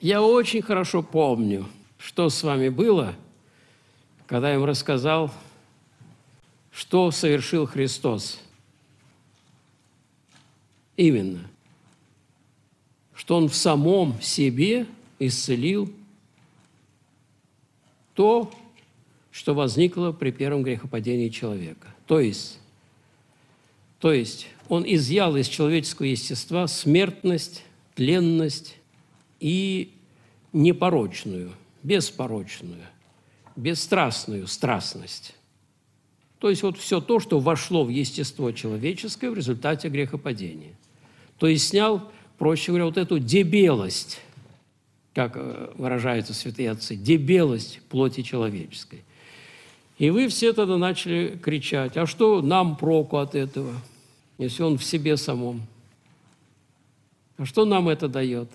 Я очень хорошо помню, что с вами было, когда я им рассказал, что совершил Христос. Именно, что Он в самом себе исцелил то, что возникло при первом грехопадении человека. То есть Он изъял из человеческого естества смертность, тленность и непорочную, беспорочную, бесстрастную страстность. То есть вот все то, что вошло в естество человеческое в результате грехопадения. То есть снял, проще говоря, вот эту дебелость, как выражаются святые отцы, дебелость плоти человеческой. И вы все тогда начали кричать: а что нам проку от этого, если Он в себе самом? А что нам это дает?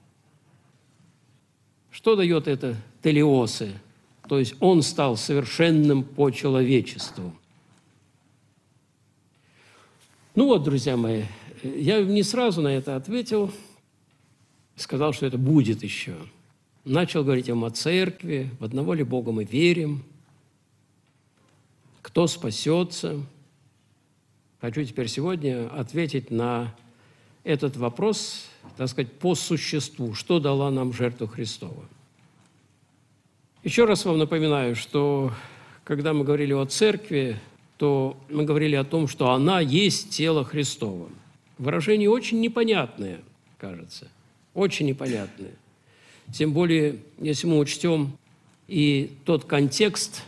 Что дает это телиосы? То есть Он стал совершенным по человечеству. Ну вот, друзья мои, я не сразу на это ответил, сказал, что это будет еще. Начал говорить им о церкви, в одного ли Бога мы верим, кто спасется. Хочу теперь сегодня ответить на этот вопрос, так сказать, по существу, что дала нам жертва Христова. Еще раз вам напоминаю, что когда мы говорили о церкви, то мы говорили о том, что она есть тело Христово. Выражение очень непонятное, кажется, очень непонятное. Тем более, если мы учтем и тот контекст,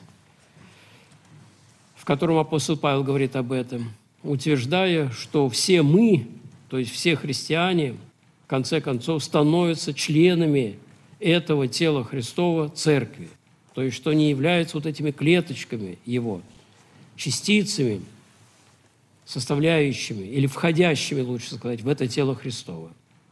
в котором апостол Павел говорит об этом, утверждая, что все мы, то есть все христиане, в конце концов, становятся членами этого тела Христова, церкви. То есть, что они являются вот этими клеточками Его, частицами, составляющими или входящими, лучше сказать, в это тело Христово.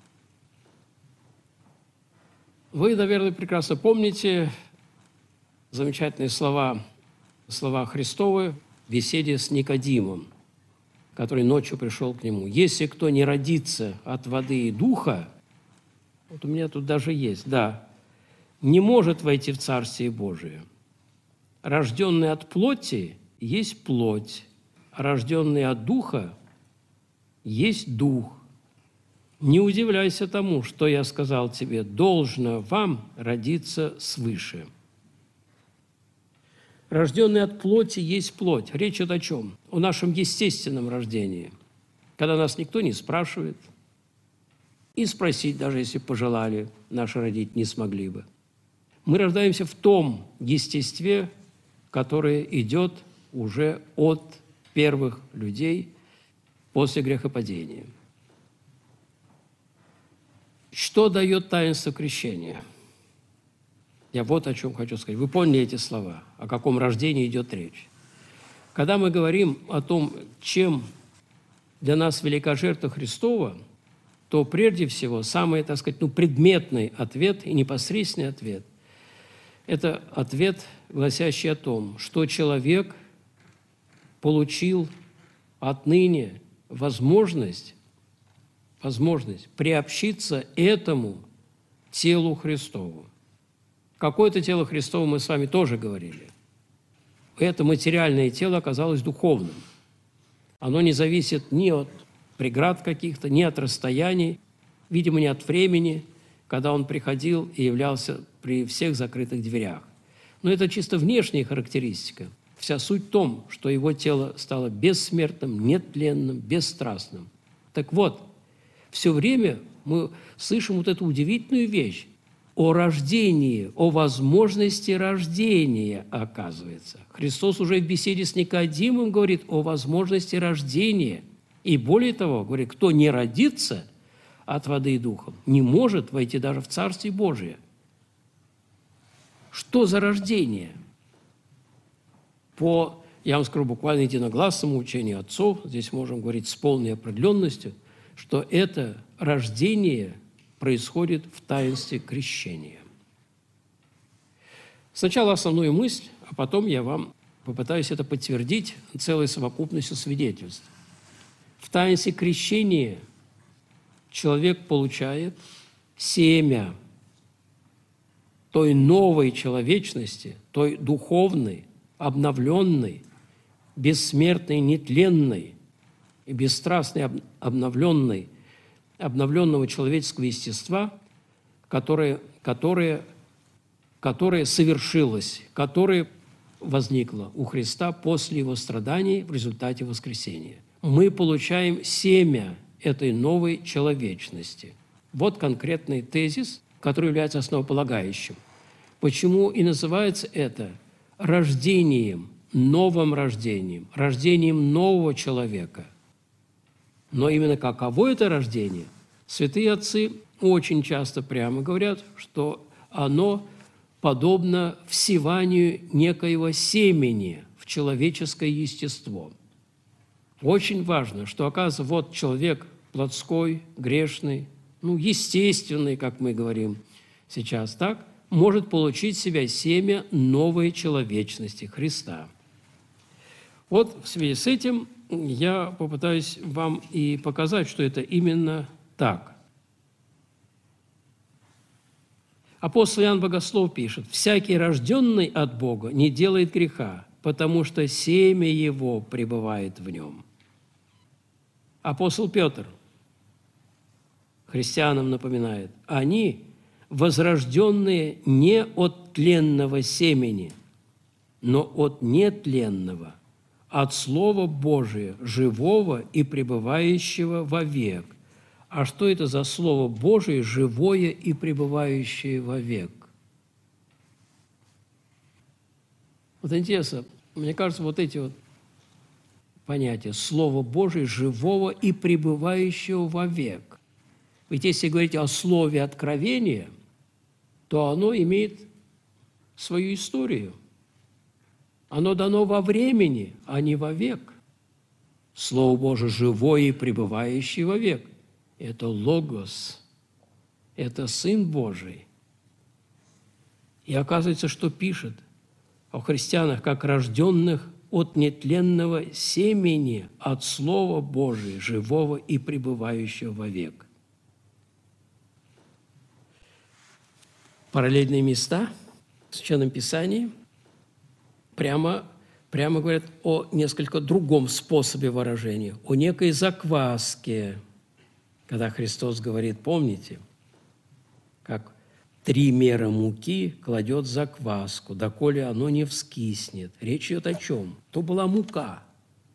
Вы, наверное, прекрасно помните замечательные слова Христовы в беседе с Никодимом, который ночью пришел к Нему. «Если кто не родится от воды и духа», вот у меня тут даже есть, да, «не может войти в Царствие Божие. Рожденный от плоти есть плоть, а рожденный от духа есть дух. Не удивляйся тому, что я сказал тебе, должно вам родиться свыше». Рожденный от плоти есть плоть. Речь идет о чем? О нашем естественном рождении, когда нас никто не спрашивает, и спросить, даже если пожелали, наши родители не смогли бы. Мы рождаемся в том естестве, которое идет уже от первых людей после грехопадения. Что дает таинство крещения? Я вот о чем хочу сказать. Вы поняли эти слова? О каком рождении идет речь? Когда мы говорим о том, чем для нас велика жертва Христова, то прежде всего самый, так сказать, предметный ответ и непосредственный ответ – это ответ, гласящий о том, что человек получил отныне возможность приобщиться этому телу Христову. Какое-то тело Христово мы с вами тоже говорили. Это материальное тело оказалось духовным. Оно не зависит ни от преград каких-то, ни от расстояний, видимо, ни от времени, когда он приходил и являлся при всех закрытых дверях. Но это чисто внешняя характеристика. Вся суть в том, что его тело стало бессмертным, нетленным, бесстрастным. Так вот, все время мы слышим вот эту удивительную вещь о рождении, о возможности рождения, оказывается. Христос уже в беседе с Никодимом говорит о возможности рождения. И более того, говорит, кто не родится от воды и духа, не может войти даже в Царствие Божие. Что за рождение? Я вам скажу, буквально единогласному учению отцов, здесь можем говорить с полной определенностью, что это рождение происходит в таинстве крещения. Сначала основную мысль, а потом я вам попытаюсь это подтвердить целой совокупностью свидетельств. В таинстве крещения человек получает семя, той новой человечности, той духовной, обновленной, бессмертной, нетленной и бесстрастной, обновленного человеческого естества, которое совершилось, которое возникло у Христа после Его страданий в результате воскресения. Мы получаем семя этой новой человечности. Вот конкретный тезис, который является основополагающим. Почему и называется это рождением, новым рождением, рождением нового человека. Но именно каково это рождение? Святые отцы очень часто прямо говорят, что оно подобно всеванию некоего семени в человеческое естество. Очень важно, что, оказывается, вот человек плотской, грешный, естественный, как мы говорим сейчас, так, может получить в себя семя новой человечности Христа. Вот в связи с этим я попытаюсь вам и показать, что это именно так. Апостол Иоанн Богослов пишет: «Всякий, рожденный от Бога, не делает греха, потому что семя его пребывает в нем». Апостол Петр христианам напоминает: «Они, возрожденные не от тленного семени, но от нетленного, от Слова Божия, живого и пребывающего вовек». А что это за Слово Божие, живое и пребывающее вовек? Вот интересно, мне кажется, вот эти вот понятия Слово Божие, живого и пребывающего вовек. Ведь если говорить о слове откровения, то оно имеет свою историю. Оно дано во времени, а не вовек. Слово Божие живое и пребывающее вовек. Это Логос, это Сын Божий. И оказывается, что пишет о христианах, как рожденных от нетленного семени, от Слова Божия, живого и пребывающего вовек. Параллельные места в Священном Писании прямо говорят о несколько другом способе выражения, о некой закваске. Когда Христос говорит, помните, как 3 мера муки кладет закваску, доколе оно не вскиснет. Речь идет о чем? То была мука.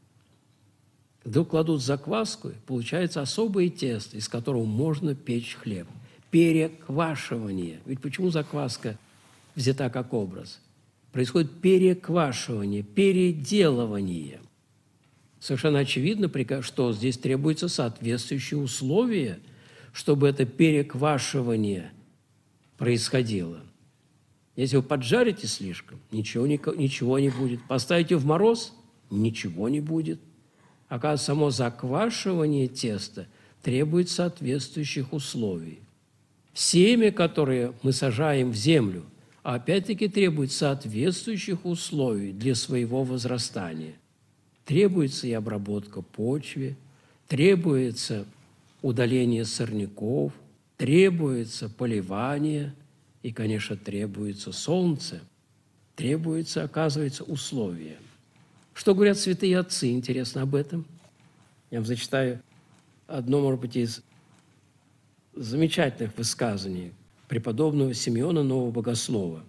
Когда кладут закваску, получается особое тесто, из которого можно печь хлеб. Переквашивание. Ведь почему закваска взята как образ? Происходит переквашивание, переделывание. Совершенно очевидно, что здесь требуются соответствующие условия, чтобы это переквашивание происходило. Если вы поджарите слишком, ничего не будет. Поставите в мороз – ничего не будет. Оказывается, само заквашивание теста требует соответствующих условий. Семя, которое мы сажаем в землю, опять-таки требует соответствующих условий для своего возрастания. Требуется и обработка почвы, требуется удаление сорняков, требуется поливание и, конечно, требуется солнце, требуется, оказывается, условия. Что говорят святые отцы, интересно об этом? Я вам зачитаю одно, может быть, из замечательных высказываний преподобного Симеона Нового Богослова.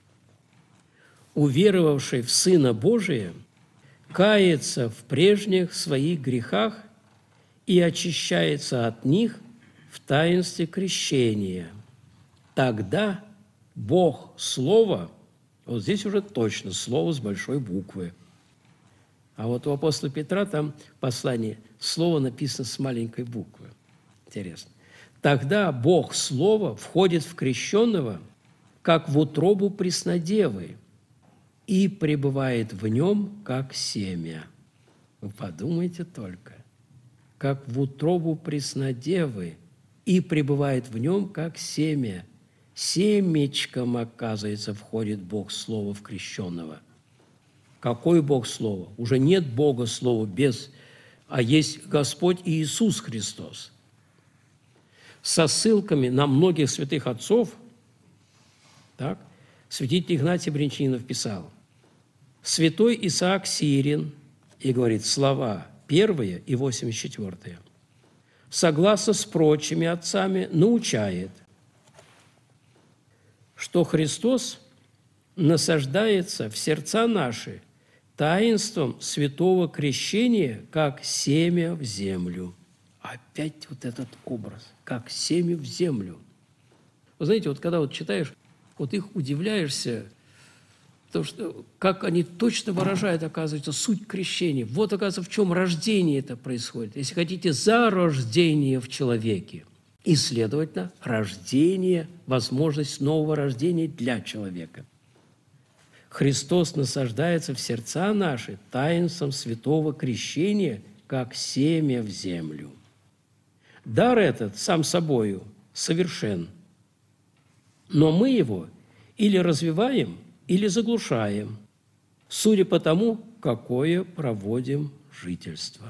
«Уверовавший в Сына Божия кается в прежних своих грехах и очищается от них в таинстве крещения. Тогда Бог Слово», вот здесь уже точно Слово с большой буквы, а вот у апостола Петра там послание Слово написано с маленькой буквы. Интересно. «Тогда Бог Слово входит в крещенного, как в утробу преснодевы, и пребывает в нем, как семя». Вы подумайте только. «Как в утробу преснодевы, и пребывает в нем, как семя». Семечком, оказывается, входит Бог Слово в крещенного. Какой Бог Слово? Уже нет Бога Слова а есть Господь Иисус Христос. Со ссылками на многих святых отцов Так? Святитель Игнатий Брянчанинов писал: «Святой Исаак Сирин», и говорит слова 1 и 84, согласно с прочими отцами, научает, что Христос насаждается в сердца наши таинством святого крещения, как семя в землю». Опять вот этот образ, как семя в землю. Вы знаете, вот когда вот читаешь, вот их удивляешься, потому что как они точно выражают, оказывается, суть крещения. Вот, оказывается, в чем рождение это происходит. Если хотите, зарождение в человеке. И, следовательно, рождение, возможность нового рождения для человека. Христос насаждается в сердца наши таинством святого крещения, как семя в землю. Дар этот сам собою совершен, но мы его или развиваем, или заглушаем, судя по тому, какое проводим жительство.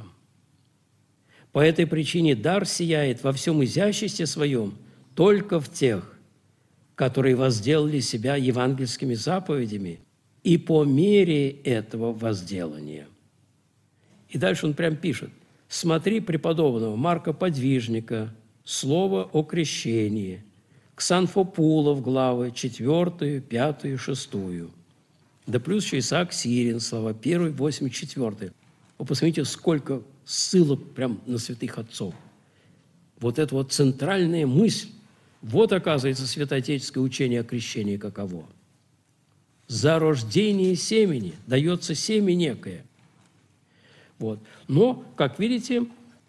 По этой причине дар сияет во всем изяществе своем только в тех, которые возделали себя евангельскими заповедями и по мере этого возделания. И дальше он прям пишет: «Смотри преподобного Марка Подвижника, слово о крещении, Ксанфопулов, главы 4, 5, 6, да плюс еще Исаак Сирин, слова 1, 84. Вы посмотрите, сколько ссылок прям на святых отцов. Вот это вот центральная мысль. Вот, оказывается, святоотеческое учение о крещении каково. За рождение семени дается семя некое. Вот. Но, как видите,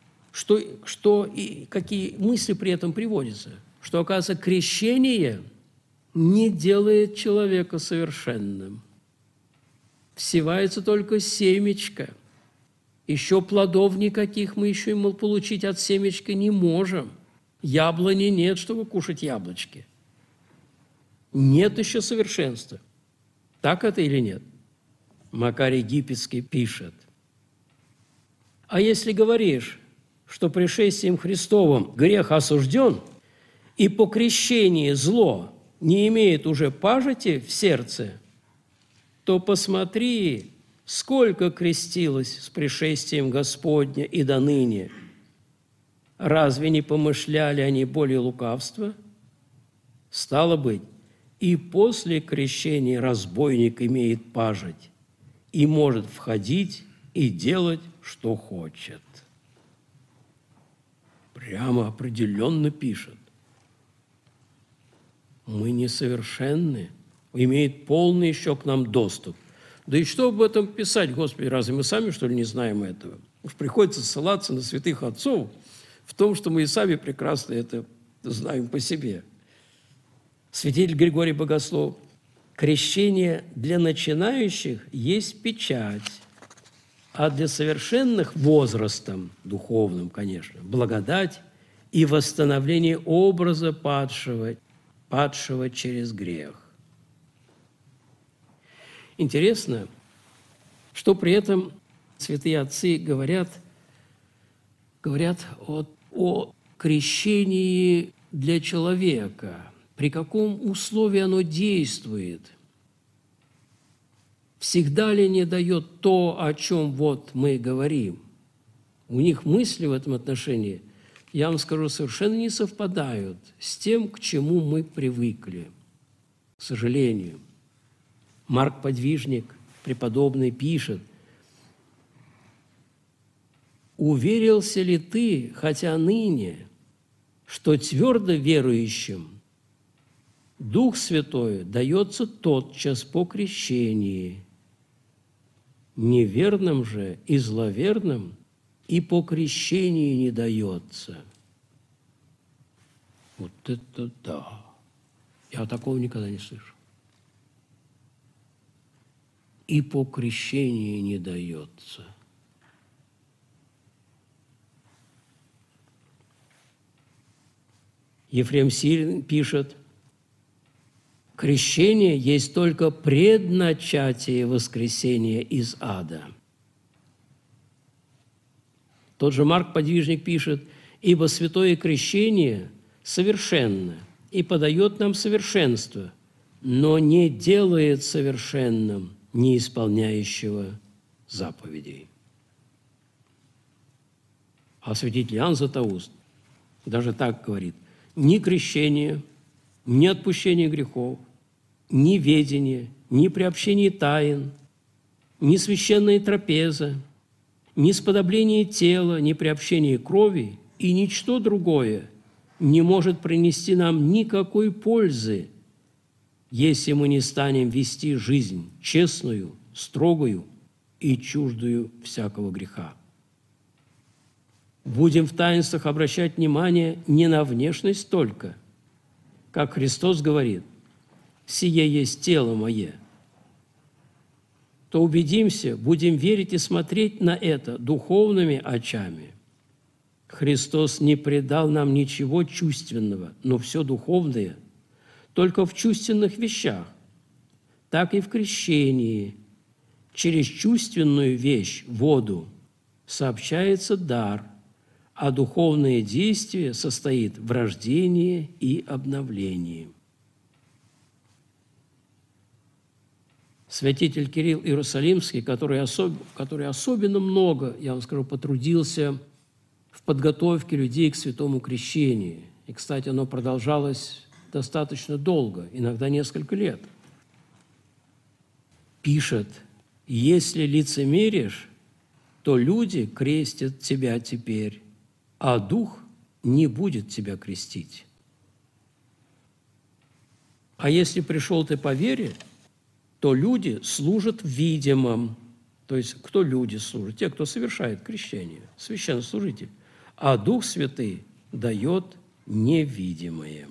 что и какие мысли при этом приводятся? Что, оказывается, крещение не делает человека совершенным. Всевается только семечко. Еще плодов никаких мы еще ему получить от семечка не можем. Яблони нет, чтобы кушать яблочки. Нет еще совершенства. Так это или нет? Макарий Египетский пишет: «А если говоришь, что пришествием Христовым грех осужден, и по крещении зло не имеет уже пажити в сердце, то посмотри, сколько крестилось с пришествием Господня и до ныне. Разве не помышляли они более лукавства? Стало быть, и после крещения разбойник имеет пажить и может входить и делать, что хочет». Прямо определенно пишет. Мы несовершенны, имеет полный еще к нам доступ. Да и что об этом писать, Господи, разве мы сами, что ли, не знаем этого? Уж приходится ссылаться на святых отцов в том, что мы и сами прекрасно это знаем по себе. Святитель Григорий Богослов: «Крещение для начинающих есть печать, а для совершенных возрастом, духовным, конечно, благодать и восстановление образа падшего через грех». Интересно, что при этом святые отцы говорят о крещении для человека, при каком условии оно действует. Всегда ли не дает то, о чем вот мы говорим? У них мысли в этом отношении, я вам скажу, совершенно не совпадают с тем, к чему мы привыкли, к сожалению. Марк Подвижник, преподобный, пишет: «Уверился ли ты, хотя ныне, что твердо верующим Дух Святой дается тотчас по крещении, неверным же и зловерным и по крещении не дается». Вот это да! Я такого никогда не слышал. И по крещении не дается. Ефрем Сирин пишет: «Крещение есть только предначатие воскресения из ада». Тот же Марк Подвижник пишет: «Ибо святое крещение совершенно и подает нам совершенство, но не делает совершенным, не исполняющего заповедей. А святитель Иоанн Златоуст даже так говорит: ни крещение, ни отпущение грехов, ни ведение, ни приобщение тайн, ни священная трапеза, ни сподобление тела, ни приобщение крови и ничто другое не может принести нам никакой пользы, если мы не станем вести жизнь честную, строгую и чуждую всякого греха. Будем в таинствах обращать внимание не на внешность только, как Христос говорит: «Сие есть тело мое», то убедимся, будем верить и смотреть на это духовными очами. Христос не предал нам ничего чувственного, но все духовное только в чувственных вещах, так и в крещении. Через чувственную вещь, воду, сообщается дар, а духовное действие состоит в рождении и обновлении. Святитель Кирилл Иерусалимский, который особенно много, я вам скажу, потрудился в подготовке людей к святому крещению. И, кстати, оно продолжалось достаточно долго, иногда несколько лет. Пишет: «Если лицемеришь, то люди крестят тебя теперь, а Дух не будет тебя крестить. А если пришел ты по вере, то люди служат в видимом». То есть кто люди служат? Те, кто совершает крещение, священнослужитель. А Дух Святый дает невидимое.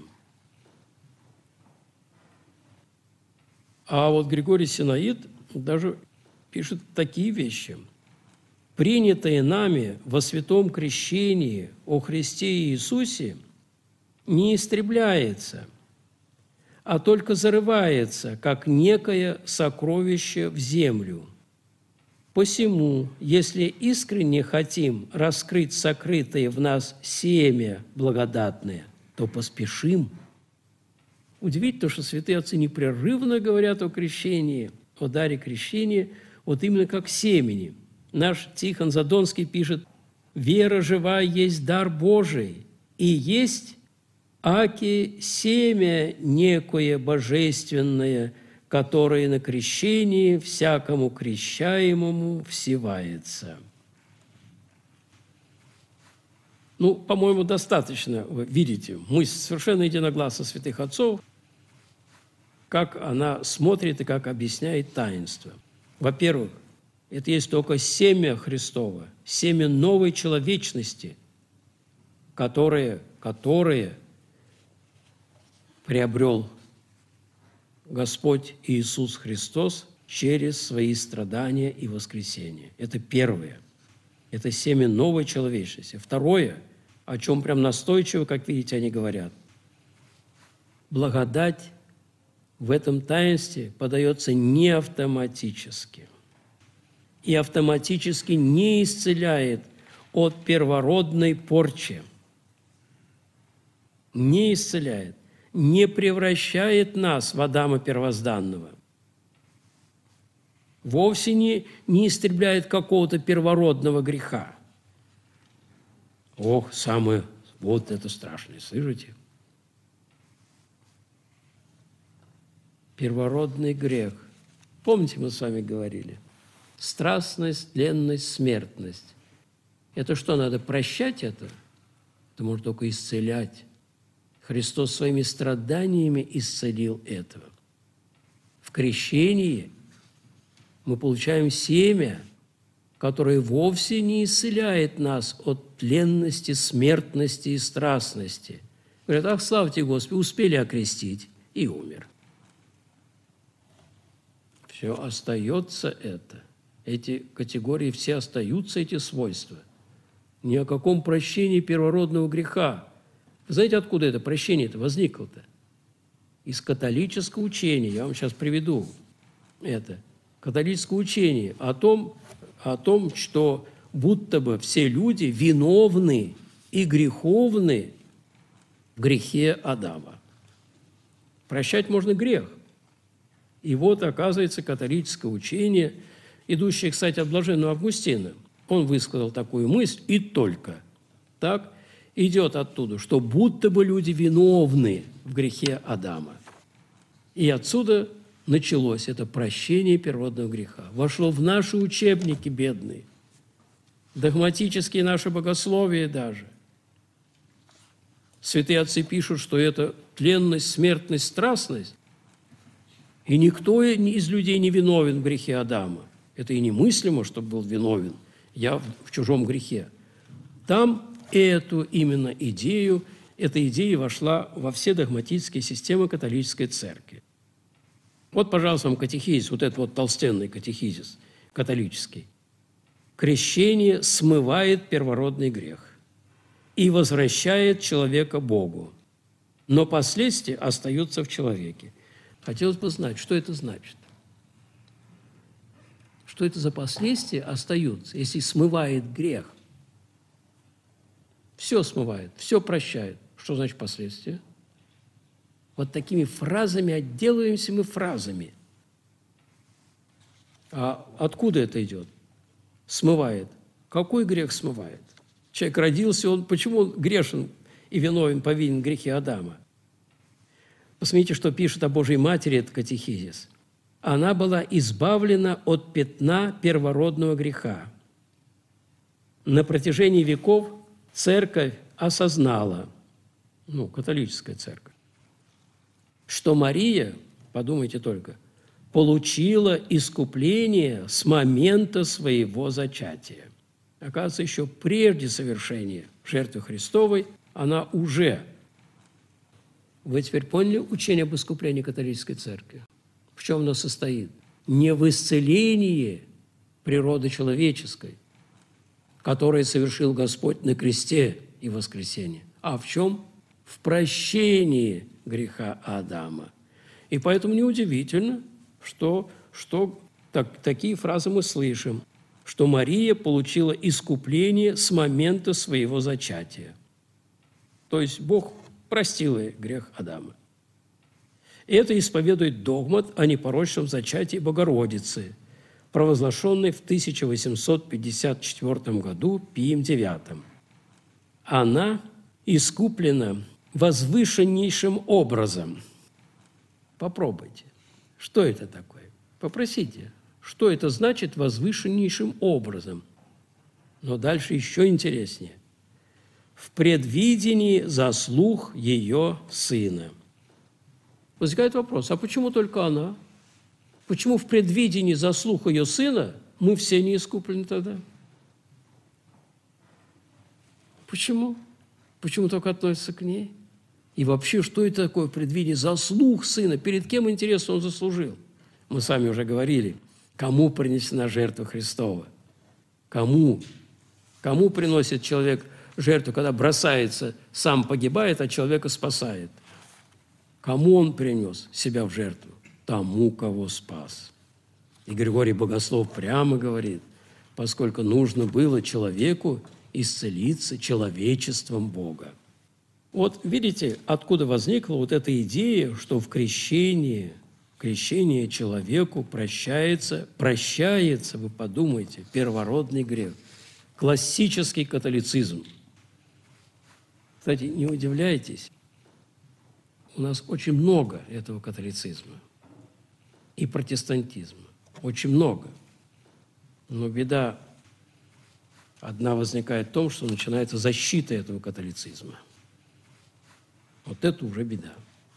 А вот Григорий Синаид даже пишет такие вещи. «Принятое нами во святом крещении о Христе Иисусе не истребляется, а только зарывается, как некое сокровище в землю. Посему, если искренне хотим раскрыть сокрытое в нас семя благодатное, то поспешим». Удивительно, что святые отцы непрерывно говорят о крещении, о даре крещения, вот именно как семени. Наш Тихон Задонский пишет: «Вера живая есть дар Божий, и есть аки семя некое божественное, которое на крещении всякому крещаемому всевается». Ну, по-моему, достаточно, вы видите, мысль совершенно единогласна святых отцов, как она смотрит и как объясняет таинство. Во-первых, это есть только семя Христово, семя новой человечности, которое приобрел Господь Иисус Христос через свои страдания и воскресения. Это первое. Это семя новой человечности. Второе, о чем прям настойчиво, как видите, они говорят. Благодать в этом таинстве подается не автоматически. И автоматически не исцеляет от первородной порчи. Не исцеляет, не превращает нас в Адама первозданного. Вовсе не истребляет какого-то первородного греха. Ох, вот это страшное, слышите? Первородный грех. Помните, мы с вами говорили? Страстность, тленность, смертность. Это что, надо прощать это? Это можно только исцелять. Христос своими страданиями исцелил этого. В крещении мы получаем семя, которое вовсе не исцеляет нас от тленности, смертности и страстности. Говорят: ах, славьте Господи, успели окрестить, и умер. Все остается это. Эти категории все остаются, эти свойства. Ни о каком прощении первородного греха. Вы знаете, откуда это прощение-то возникло-то? Из католического учения. Я вам сейчас приведу это. Католическое учение о том, что будто бы все люди виновны и греховны в грехе Адама. Прощать можно грех, И вот, оказывается, католическое учение, идущее, кстати, от блаженного Августина, он высказал такую мысль, и только так идет оттуда, что будто бы люди виновны в грехе Адама. И отсюда началось это прощение первородного греха. Вошло в наши учебники бедные, догматические наши богословия даже. Святые отцы пишут, что это тленность, смертность, страстность, и никто из людей не виновен в грехе Адама. Это и немыслимо, чтобы был виновен я в чужом грехе. Там эту именно идею, эта идея вошла во все догматические системы католической церкви. Вот, пожалуйста, вам катехизис, вот этот вот толстенный катехизис католический. Крещение смывает первородный грех и возвращает человека Богу, но последствия остаются в человеке. Хотелось бы знать, что это значит. Что это за последствия остаются, если смывает грех? Все смывает, все прощает. Что значит последствия? Вот такими фразами отделываемся мы фразами. А откуда это идет? Смывает. Какой грех смывает? Человек родился, почему он грешен и виновен, повинен в грехе Адама? Посмотрите, что пишет о Божьей Матери этот катехизис. Она была избавлена от пятна первородного греха. На протяжении веков церковь осознала, католическая церковь, что Мария, подумайте только, получила искупление с момента своего зачатия. Оказывается, еще прежде совершения жертвы Христовой она уже... Вы теперь поняли учение об искуплении католической церкви? В чем оно состоит? Не в исцелении природы человеческой, которое совершил Господь на кресте и воскресенье, а в чем? В прощении греха Адама. И поэтому неудивительно, что такие фразы мы слышим, что Мария получила искупление с момента своего зачатия. То есть Бог простил ей грех Адама. Это исповедует догмат о непорочном зачатии Богородицы, провозглашенный в 1854 году Пием IX. Она искуплена возвышеннейшим образом. Попробуйте. Что это такое? Попросите. Что это значит возвышеннейшим образом? Но дальше еще интереснее. В предвидении заслуг ее сына. Возникает вопрос, а почему только она? Почему в предвидении заслуг ее сына мы все не искуплены тогда? Почему? Почему только относится к ней? И вообще, что это такое предвидение заслуг сына? Перед кем, интересно, он заслужил? Мы с вами уже говорили, кому принесена жертва Христова? Кому? Кому приносит человек жертву, когда бросается, сам погибает, а человека спасает? Кому он принес себя в жертву? Тому, кого спас. И Григорий Богослов прямо говорит, поскольку нужно было человеку исцелиться человечеством Бога. Вот видите, откуда возникла вот эта идея, что в крещении человеку прощается, вы подумайте, первородный грех. Классический католицизм. Кстати, не удивляйтесь, у нас очень много этого католицизма и протестантизма. Очень много. Но беда одна возникает в том, что начинается защита этого католицизма. Вот это уже беда.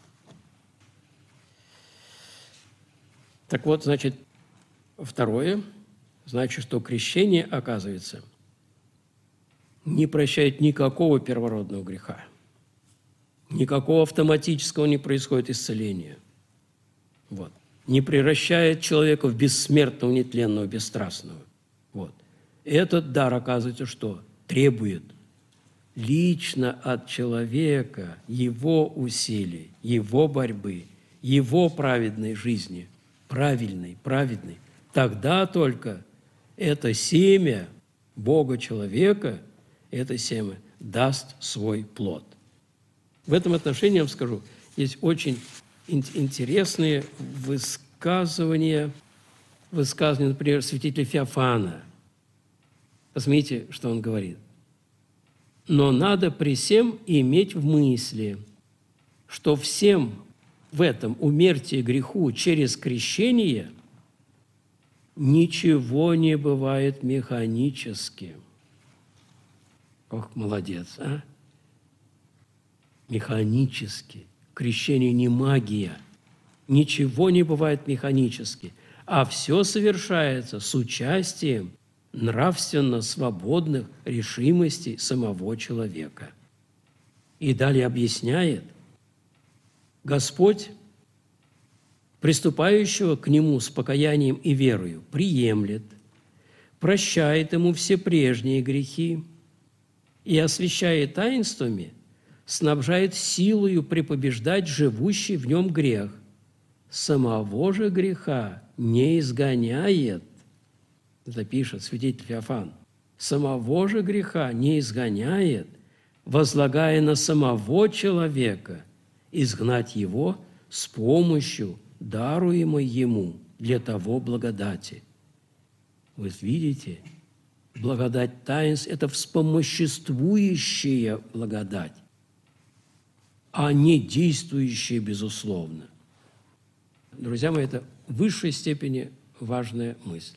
Так вот, значит, второе, значит, что крещение, оказывается, не прощает никакого первородного греха. Никакого автоматического не происходит исцеления. Вот. Не превращает человека в бессмертного, нетленного, бесстрастного. Вот. Этот дар, оказывается, что? Требует лично от человека его усилий, его борьбы, его праведной жизни, праведной. Тогда только это семя Бога-человека, это семя даст свой плод. В этом отношении, я вам скажу, есть очень интересные высказывание, например, святителя Феофана. Посмотрите, что он говорит. «Но надо при всем иметь в мысли, что всем в этом умертии греху через крещение ничего не бывает механически». Ох, молодец, а? Механически. Крещение не магия. Ничего не бывает механически, а все совершается с участием нравственно свободных решимостей самого человека. И далее объясняет, Господь, приступающего к Нему с покаянием и верою, приемлет, прощает ему все прежние грехи и, освящая таинствами, снабжает силою препобеждать живущий в нем грех, самого же греха не изгоняет, это пишет святитель Феофан, самого же греха не изгоняет, возлагая на самого человека изгнать его с помощью даруемой ему для того благодати. Вы видите, благодать таинств – это вспомоществующая благодать, а не действующая, безусловно. Друзья мои, это в высшей степени важная мысль.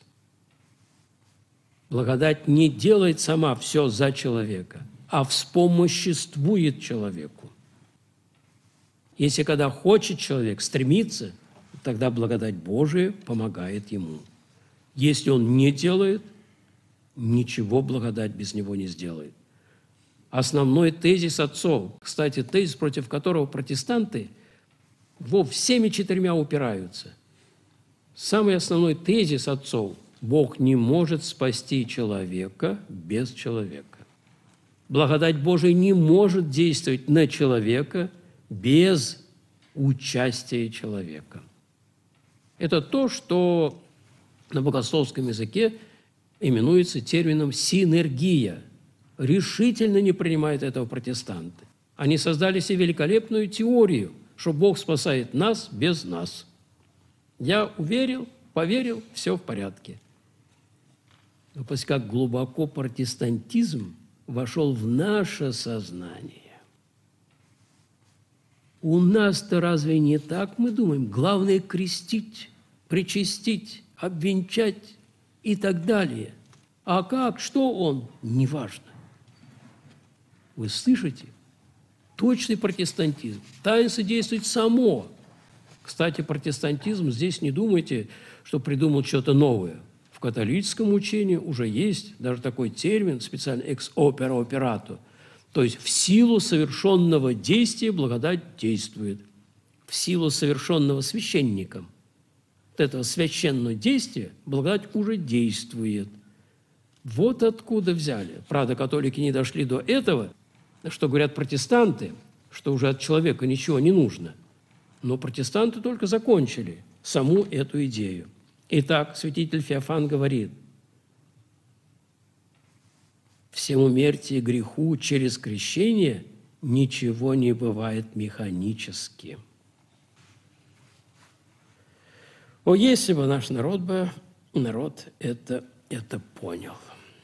Благодать не делает сама все за человека, а вспомоществует человеку. Если когда хочет человек, стремится, тогда благодать Божия помогает ему. Если он не делает, ничего благодать без него не сделает. Основной тезис отцов, кстати, тезис, против которого протестанты всеми четырьмя упираются. Самый основной тезис отцов – Бог не может спасти человека без человека. Благодать Божия не может действовать на человека без участия человека. Это то, что на богословском языке именуется термином «синергия». Решительно не принимают этого протестанты. Они создали себе великолепную теорию, что Бог спасает нас без нас. Я уверил, поверил, все в порядке. Но после как глубоко протестантизм вошел в наше сознание. У нас-то разве не так, мы думаем? Главное – крестить, причастить, обвенчать и так далее. А как, что он? Неважно. Вы слышите? Точный протестантизм. Таинство действует само. Кстати, протестантизм, здесь не думайте, что придумал что-то новое. В католическом учении уже есть даже такой термин, специально ex opere operato, то есть в силу совершенного действия благодать действует. В силу совершенного священником вот этого священного действия благодать уже действует. Вот откуда взяли. Правда, католики не дошли до этого, что говорят протестанты, что уже от человека ничего не нужно. Но протестанты только закончили саму эту идею. Итак, святитель Феофан говорит, всему мертвию греху через крещение ничего не бывает механически. О, если бы наш народ это понял.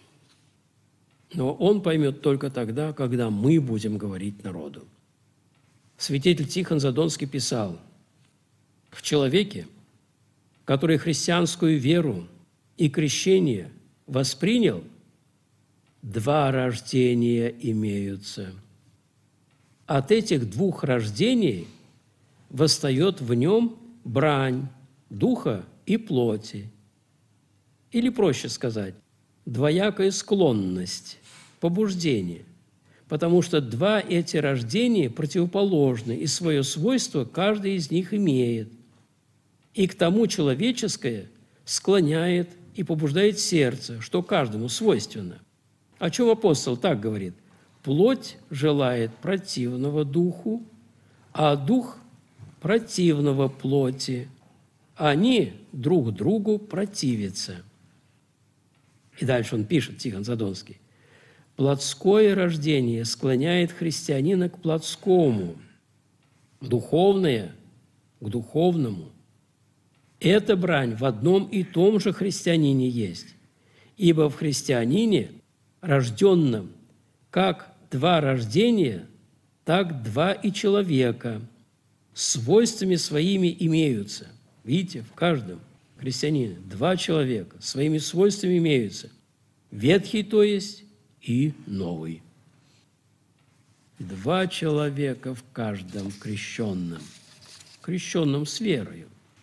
Но он поймет только тогда, когда мы будем говорить народу. Святитель Тихон Задонский писал, в человеке, который христианскую веру и крещение воспринял, два рождения имеются. От этих двух рождений восстает в нем брань духа и плоти. Или, проще сказать, двоякая склонность, побуждение, потому что два эти рождения противоположны, и свое свойство каждый из них имеет. И к тому человеческое склоняет и побуждает сердце, что каждому свойственно. О чем апостол так говорит? Плоть желает противного духу, а дух противного плоти. Они друг другу противятся. И дальше он пишет, Тихон Задонский. Плотское рождение склоняет христианина к плотскому, духовное – к духовному. Эта брань в одном и том же христианине есть, ибо в христианине, рожденном как два рождения, так два и человека, свойствами своими имеются. Видите, в каждом христианине два человека своими свойствами имеются. Ветхий, то есть, и новый. Два человека в каждом крещенном с верою.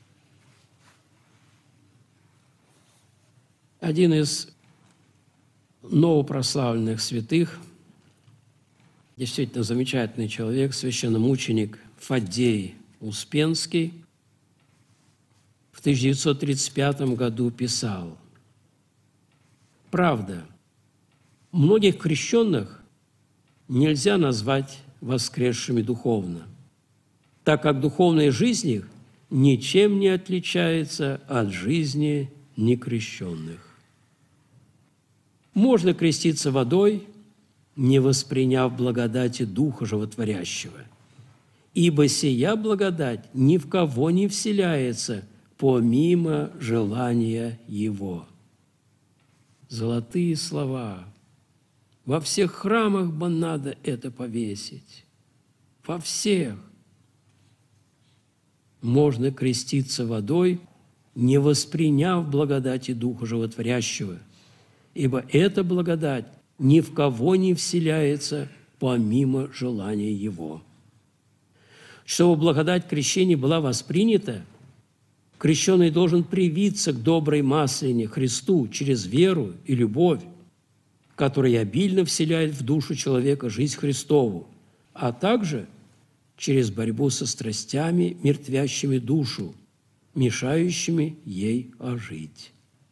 Один из новопрославленных святых, действительно замечательный человек, священномученик Фаддей Успенский, в 1935 году писал: «Правда, многих крещенных нельзя назвать воскресшими духовно, так как духовная жизнь их ничем не отличается от жизни некрещенных. Можно креститься водой, не восприняв благодати Духа Животворящего, ибо сия благодать ни в кого не вселяется помимо желания Его». Золотые слова. Во всех храмах бы надо это повесить. Во всех. Можно креститься водой, не восприняв благодати Духа Животворящего, ибо эта благодать ни в кого не вселяется помимо желания Его. Чтобы благодать крещения была воспринята, крещенный должен привиться к доброй Масляне, Христу, через веру и любовь, которая обильно вселяет в душу человека жизнь Христову, а также через борьбу со страстями, мертвящими душу, мешающими ей ожить.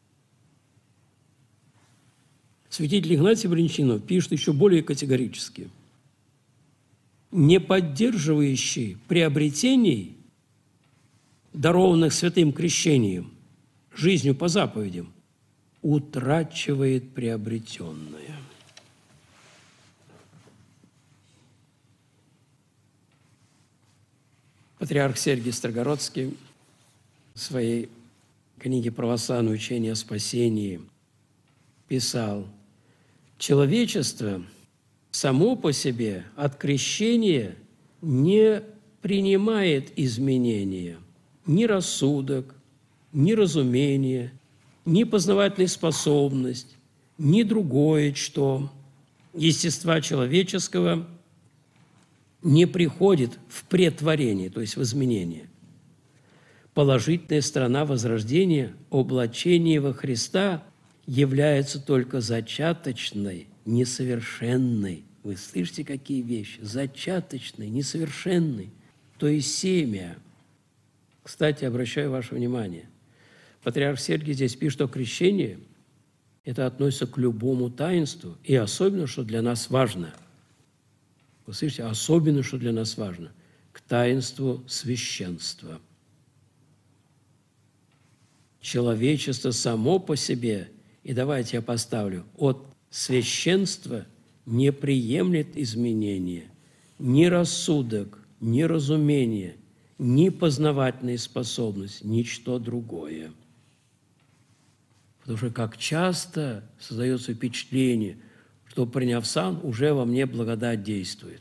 Святитель Игнатий Брянчанинов пишет еще более категорически: «Не поддерживающий приобретений, дарованных святым крещением, жизнью по заповедям, утрачивает приобретенное». Патриарх Сергий Строгородский в своей книге «Православное учение о спасении» писал: «Человечество само по себе от крещения не принимает изменения, ни рассудок, ни разумение, ни познавательная способность, ни другое что естества человеческого не приходит в претворение, то есть в изменение. Положительная сторона возрождения, облачение во Христа, является только зачаточной, несовершенной». Вы слышите, какие вещи? Зачаточной, несовершенной, то есть семя. Кстати, обращаю ваше внимание, патриарх Сергий здесь пишет, что крещение – это относится к любому таинству, и особенно, что для нас важно. Вы слышите, особенно, что для нас важно – к таинству священства. Человечество само по себе, и давайте я поставлю, от священства не приемлет изменения ни рассудок, ни разумение, ни познавательная способность, ничто другое. Потому что как часто создается впечатление, что, приняв сан, уже во мне благодать действует.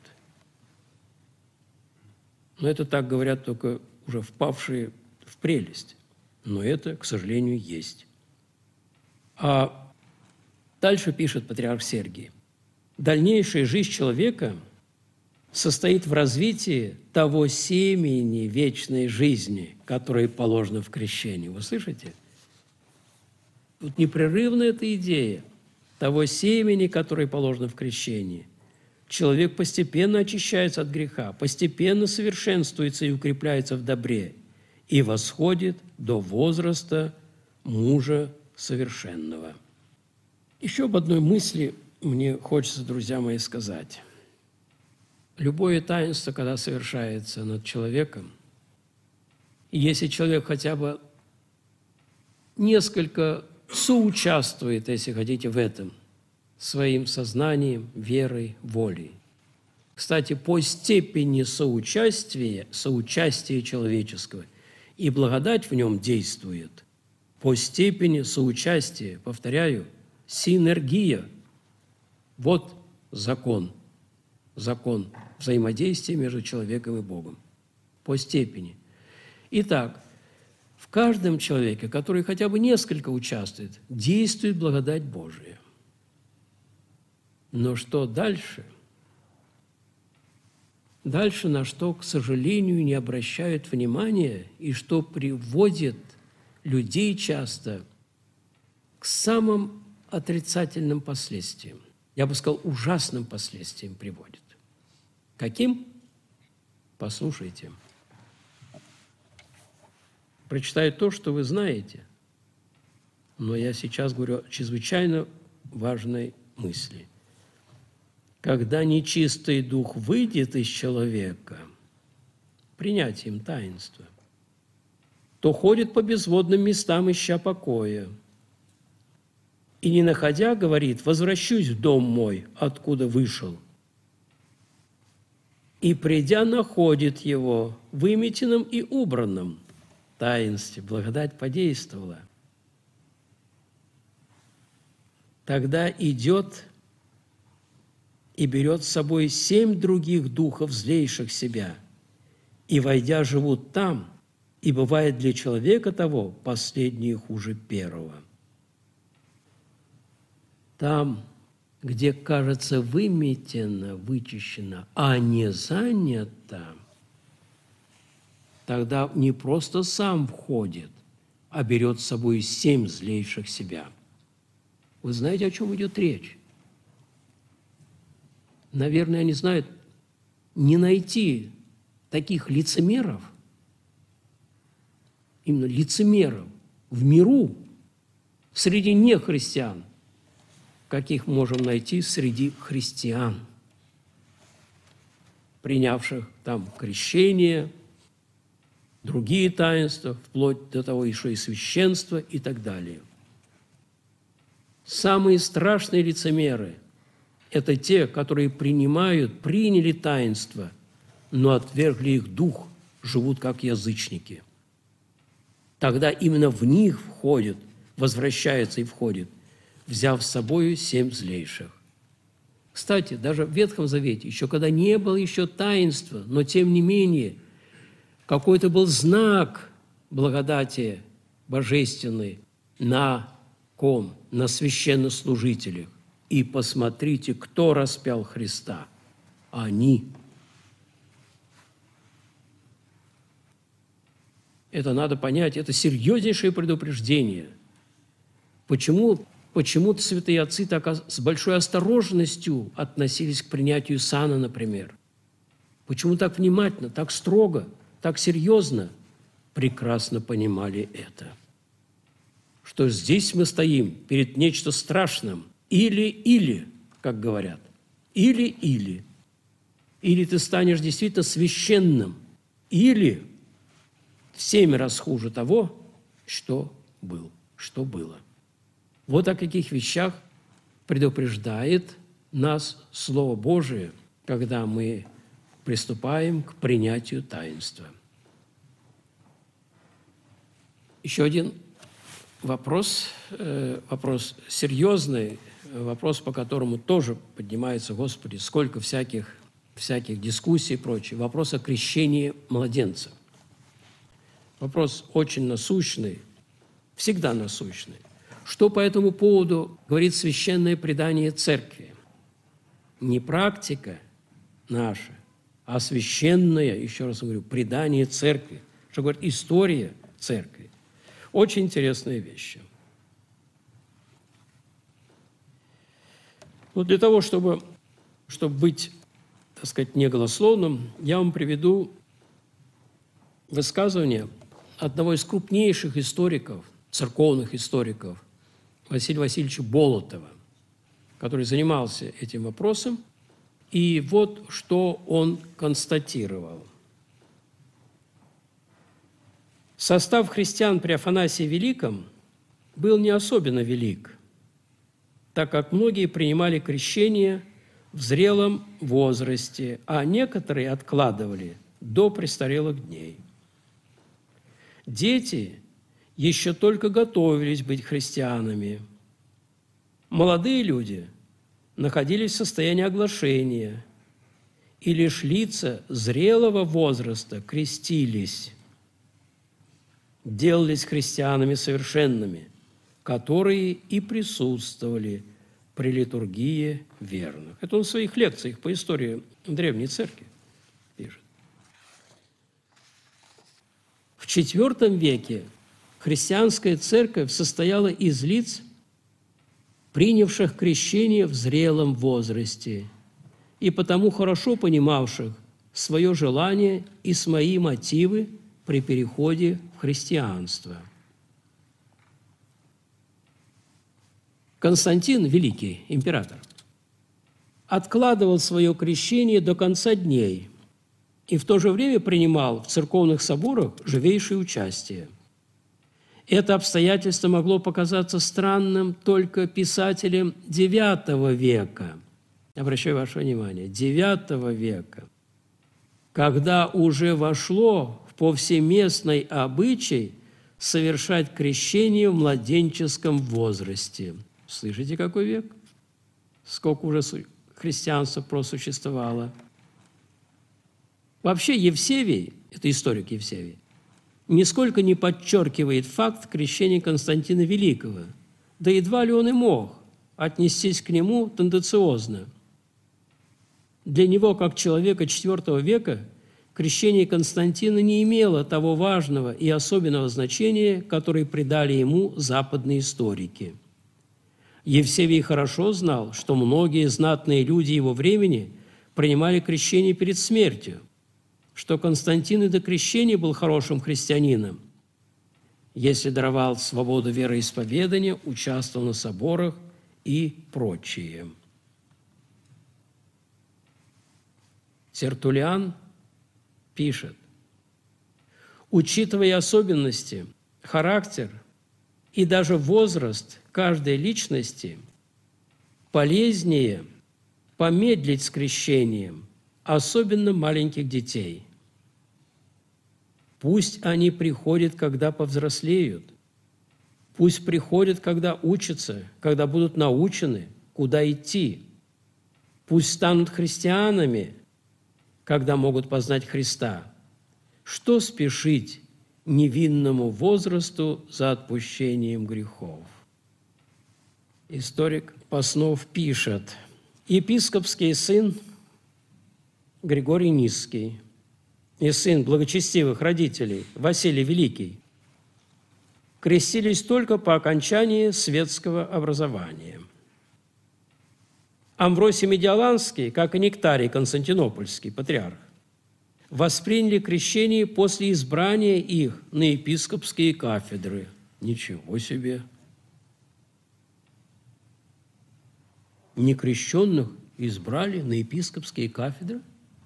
Но это так говорят только уже впавшие в прелесть. Но это, к сожалению, есть. А дальше пишет патриарх Сергий: «Дальнейшая жизнь человека состоит в развитии того семени вечной жизни, которое положено в крещении». Вы слышите? Тут непрерывна эта идея того семени, которое положено в крещении. Человек постепенно очищается от греха, постепенно совершенствуется и укрепляется в добре и восходит до возраста мужа совершенного. Еще об одной мысли мне хочется, друзья мои, сказать. Любое таинство, когда совершается над человеком, и если человек хотя бы несколько соучаствует, если хотите, в этом, своим сознанием, верой, волей. Кстати, по степени соучастия человеческого И благодать в нем действует по степени соучастия, повторяю, синергия. Вот закон взаимодействия между человеком и Богом. По степени. Итак, в каждом человеке, который хотя бы несколько участвует, действует благодать Божия. Но что дальше? Дальше на что, к сожалению, не обращают внимания и что приводит людей часто к самым отрицательным последствиям. Я бы сказал, ужасным последствиям приводит. Каким? Послушайте. Прочитаю то, что вы знаете, но я сейчас говорю о чрезвычайно важной мысли. Когда нечистый дух выйдет из человека принятием таинства, то ходит по безводным местам, ища покоя. И, не находя, говорит: «Возвращусь в дом мой, откуда вышел». И, придя, находит его выметенным и убранным. Таинстве благодать подействовала. Тогда идет и берет с собой 7 других духов, злейших себя, и, войдя, живут там, и бывает для человека того последнее хуже первого. Там, где, кажется, выметено, вычищено, а не занято, тогда не просто сам входит, а берет с собой 7 злейших себя. Вы знаете, о чем идет речь? Наверное, они знают, не найти таких лицемеров, именно лицемеров в миру, среди нехристиан, каких можем найти среди христиан, принявших там крещение, другие таинства, вплоть до того еще и священства и так далее. Самые страшные лицемеры – это те, которые приняли таинство, но отвергли их дух, живут как язычники. Тогда именно в них входит, возвращается и входит, взяв с собой 7 злейших. Кстати, даже в Ветхом Завете, еще когда не было еще таинства, но тем не менее какой-то был знак благодати божественной на ком? На священнослужителях. И посмотрите, кто распял Христа. Они. Это надо понять, это серьезнейшее предупреждение. Почему-то святые отцы так с большой осторожностью относились к принятию сана, например. Почему так внимательно, так строго, так серьезно? Прекрасно понимали это. Что здесь мы стоим перед нечто страшным. Или, как говорят. Или. Или ты станешь действительно священным, или в 7 раз хуже того, что было. Вот о каких вещах предупреждает нас Слово Божие, когда мы приступаем к принятию таинства. Еще один вопрос серьезный, вопрос, по которому тоже поднимается, Господи, сколько всяких дискуссий и прочее. Вопрос о крещении младенца. Вопрос очень насущный, всегда насущный. Что по этому поводу говорит священное предание Церкви? Не практика наша, а священное, еще раз говорю, предание Церкви. Что говорит история Церкви. Очень интересные вещи. Но для того, чтобы быть, так сказать, неголословным, я вам приведу высказывание одного из крупнейших историков, церковных историков, Василия Васильевича Болотова, который занимался этим вопросом. И вот что он констатировал. Состав христиан при Афанасии Великом был не особенно велик, так как многие принимали крещение в зрелом возрасте, а некоторые откладывали до престарелых дней. Дети еще только готовились быть христианами. Молодые люди находились в состоянии оглашения, и лишь лица зрелого возраста крестились, делались христианами совершенными, которые и присутствовали при литургии верных. Это он в своих лекциях по истории Древней Церкви пишет. В IV веке христианская церковь состояла из лиц, принявших крещение в зрелом возрасте и потому хорошо понимавших свое желание и свои мотивы при переходе в христианство. Константин, великий император, откладывал свое крещение до конца дней и в то же время принимал в церковных соборах живейшее участие. Это обстоятельство могло показаться странным только писателям IX века. Обращаю ваше внимание, IX века, когда уже вошло в повсеместный обычай совершать крещение в младенческом возрасте. Слышите, какой век? Сколько уже христианства просуществовало. Вообще Евсевий, это историк Евсевий, нисколько не подчеркивает факт крещения Константина Великого, да едва ли он и мог отнестись к нему тенденциозно. Для него, как человека IV века, крещение Константина не имело того важного и особенного значения, которое придали ему западные историки. Евсевий хорошо знал, что многие знатные люди его времени принимали крещение перед смертью, что Константин и до крещения был хорошим христианином, если даровал свободу вероисповедания, участвовал на соборах и прочее. Тертуллиан пишет: учитывая особенности, характер и даже возраст каждой личности, полезнее помедлить с крещением, особенно маленьких детей. Пусть они приходят, когда повзрослеют. Пусть приходят, когда учатся, когда будут научены, куда идти. Пусть станут христианами, когда могут познать Христа. Что спешить невинному возрасту за отпущением грехов? Историк Паснов пишет: епископский сын Григорий Низкий и сын благочестивых родителей Василий Великий крестились только по окончании светского образования. Амвросий Медиаланский, как и Нектарий Константинопольский, патриарх, восприняли крещение после избрания их на епископские кафедры. Ничего себе! Некрещенных избрали на епископские кафедры?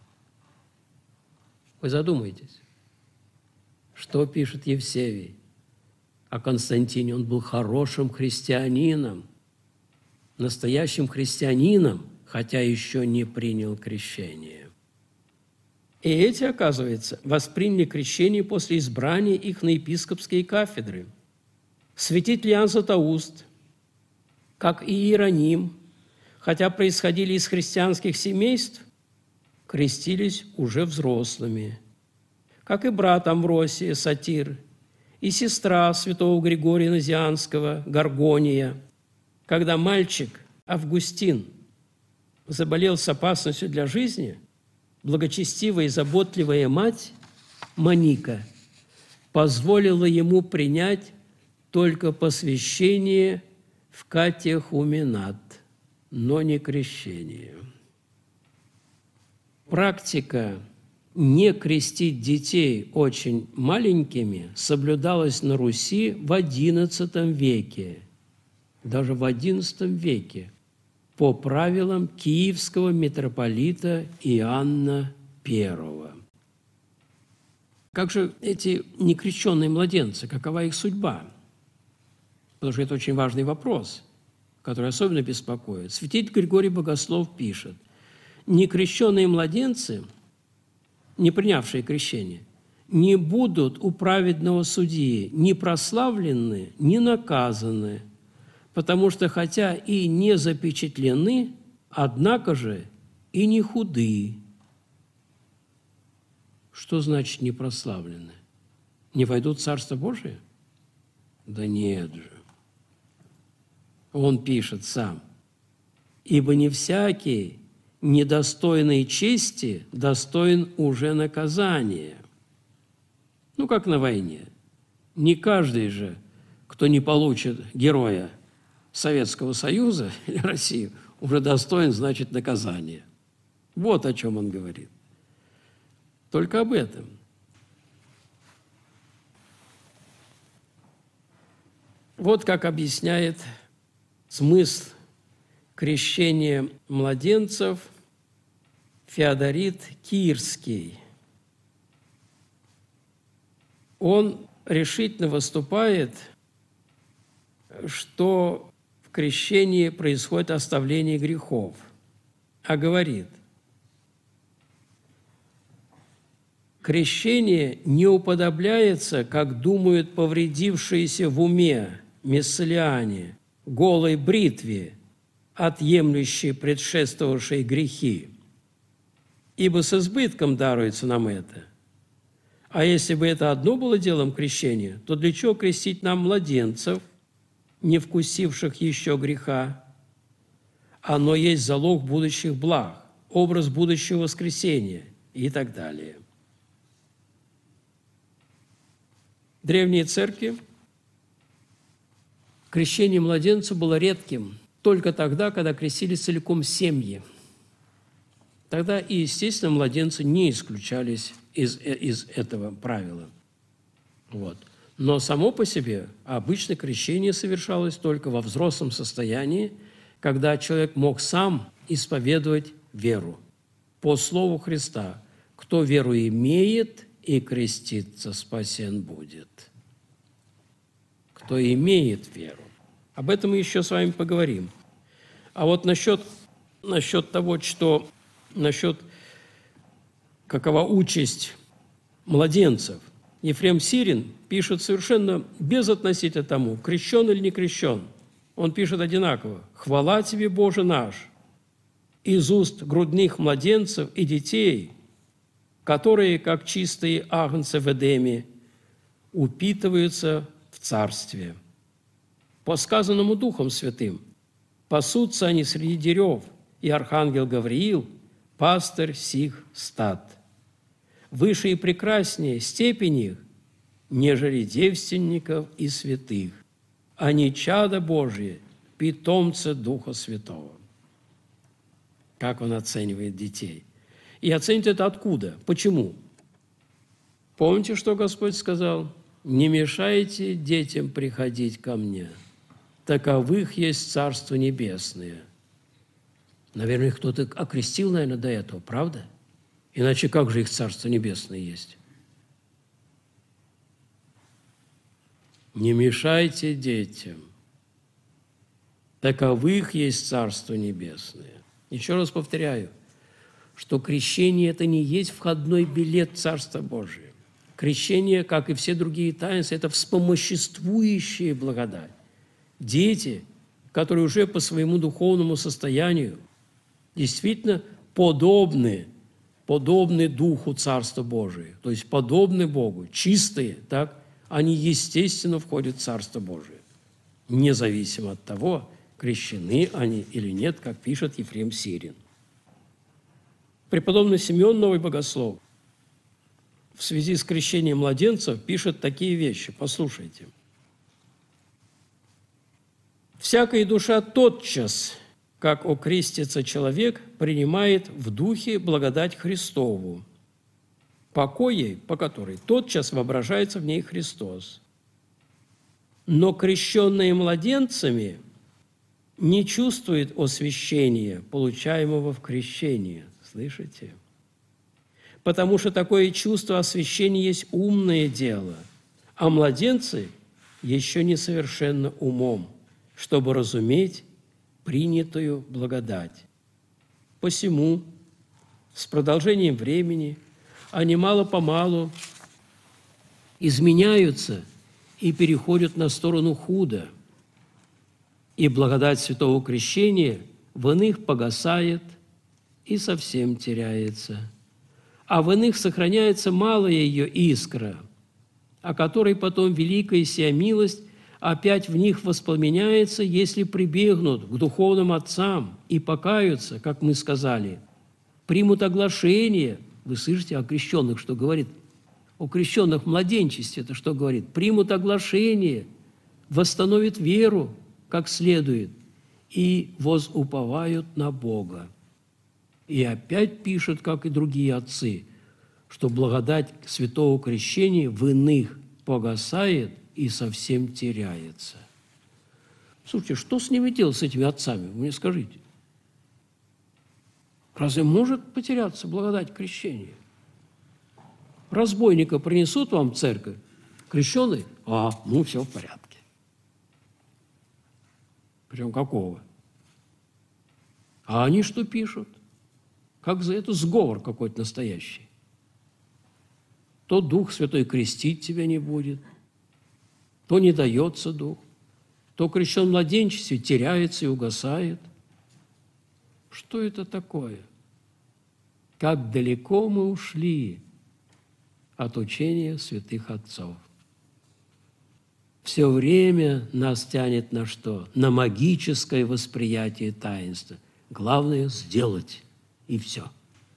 Вы задумайтесь, что пишет Евсевий о Константине. Он был хорошим христианином, настоящим христианином, хотя еще не принял крещение. И эти, оказывается, восприняли крещение после избрания их на епископские кафедры. Святитель Иоанн Златоуст, как и Иероним, хотя происходили из христианских семейств, крестились уже взрослыми, как и брат Амвросия Сатир, и сестра святого Григория Назианского Горгония. Когда мальчик Августин заболел с опасностью для жизни, благочестивая и заботливая мать Моника позволила ему принять только посвящение в катехуменат, но не крещение. Практика не крестить детей очень маленькими соблюдалась на Руси в XI веке, даже в XI веке, по правилам киевского митрополита Иоанна I. Как же эти некрещенные младенцы, какова их судьба? Потому что это очень важный вопрос, который особенно беспокоит. Святитель Григорий Богослов пишет: некрещенные младенцы, не принявшие крещение, не будут у праведного судьи ни прославлены, ни наказаны, потому что хотя и не запечатлены, однако же и не худы». Что значит не прославлены? Не войдут в Царство Божие? Да нет же. Он пишет сам: «Ибо не всякий, недостойный чести, достоин уже наказания». Ну, как на войне. Не каждый же, кто не получит героя Советского Союза или России, уже достоин, значит, наказания. Вот о чем он говорит. Только об этом. Вот как объясняет смысл крещения младенцев Феодорит Кирский. Он решительно выступает, что в крещении происходит оставление грехов, а говорит: крещение не уподобляется, как думают повредившиеся в уме миссалиане, голой бритве, отъемлющей предшествовавшие грехи, ибо с избытком даруется нам это. А если бы это одно было делом крещения, то для чего крестить нам младенцев, не вкусивших еще греха? Оно есть залог будущих благ, образ будущего воскресения и так далее. В древней церкви крещение младенца было редким только тогда, когда крестились целиком семьи. Тогда и, естественно, младенцы не исключались из этого правила. Вот. Но само по себе обычно крещение совершалось только во взрослом состоянии, когда человек мог сам исповедовать веру. По слову Христа: «Кто веру имеет и крестится, спасен будет». Кто имеет веру. Об этом мы еще с вами поговорим. А вот насчет того, что насчет какова участь младенцев, Ефрем Сирин пишет совершенно безотносительно тому, крещен или не крещен. Он пишет одинаково: «Хвала тебе, Боже наш, из уст грудных младенцев и детей, которые, как чистые агнцы в Эдеме, упитываются в царстве. По сказанному Духом Святым пасутся они среди дерев, и архангел Гавриил – пастырь сих стад. Выше и прекраснее степень их, нежели девственников и святых. Они чада Божьи, питомцы Духа Святого». Как он оценивает детей? И оценит это откуда? Почему? Помните, что Господь сказал? «Не мешайте детям приходить ко мне, таковых есть Царство Небесное». Наверное, их кто-то окрестил, наверное, до этого, правда? Иначе как же их Царство Небесное есть? Не мешайте детям, таковых есть Царство Небесное. Еще раз повторяю, что крещение – это не есть входной билет в Царство Божие. Крещение, как и все другие таинства, это вспомоществующая благодать. Дети, которые уже по своему духовному состоянию действительно подобны Духу Царства Божия, то есть подобны Богу, чистые, так, они естественно входят в Царство Божие, независимо от того, крещены они или нет, как пишет Ефрем Сирин. Преподобный Симеон Новый Богослов в связи с крещением младенцев пишет такие вещи. Послушайте. «Всякая душа тотчас, как окрестится человек, принимает в духе благодать Христову, покой, по которой тотчас воображается в ней Христос. Но крещенные младенцами не чувствует освящения, получаемого в крещении». Слышите? Потому что такое чувство освящения есть умное дело, а младенцы еще несовершенно умом, чтобы разуметь принятую благодать. Посему с продолжением времени они мало-помалу изменяются и переходят на сторону худа, и благодать святого крещения в иных погасает и совсем теряется, а в иных сохраняется малая ее искра, о которой потом великая сия милость опять в них воспламеняется, если прибегнут к духовным отцам и покаются, как мы сказали, примут оглашение. Вы слышите о крещенных, что говорит? О крещенных в младенчестве это что говорит? Примут оглашение, восстановят веру, как следует, и возуповают на Бога. И опять пишет, как и другие отцы, что благодать святого крещения в иных погасает и совсем теряется. Слушайте, что с ними делать, с этими отцами? Вы мне скажите. Разве может потеряться благодать крещения? Разбойника принесут вам в церковь, крещеный? Ну все в порядке. Причем какого? А они что пишут? Как за это сговор какой-то настоящий. То Дух Святой крестить тебя не будет, то не дается Дух, то крещен в младенчестве теряется и угасает. Что это такое? Как далеко мы ушли от учения святых отцов. Все время нас тянет на что? На магическое восприятие таинства. Главное – сделать, и все.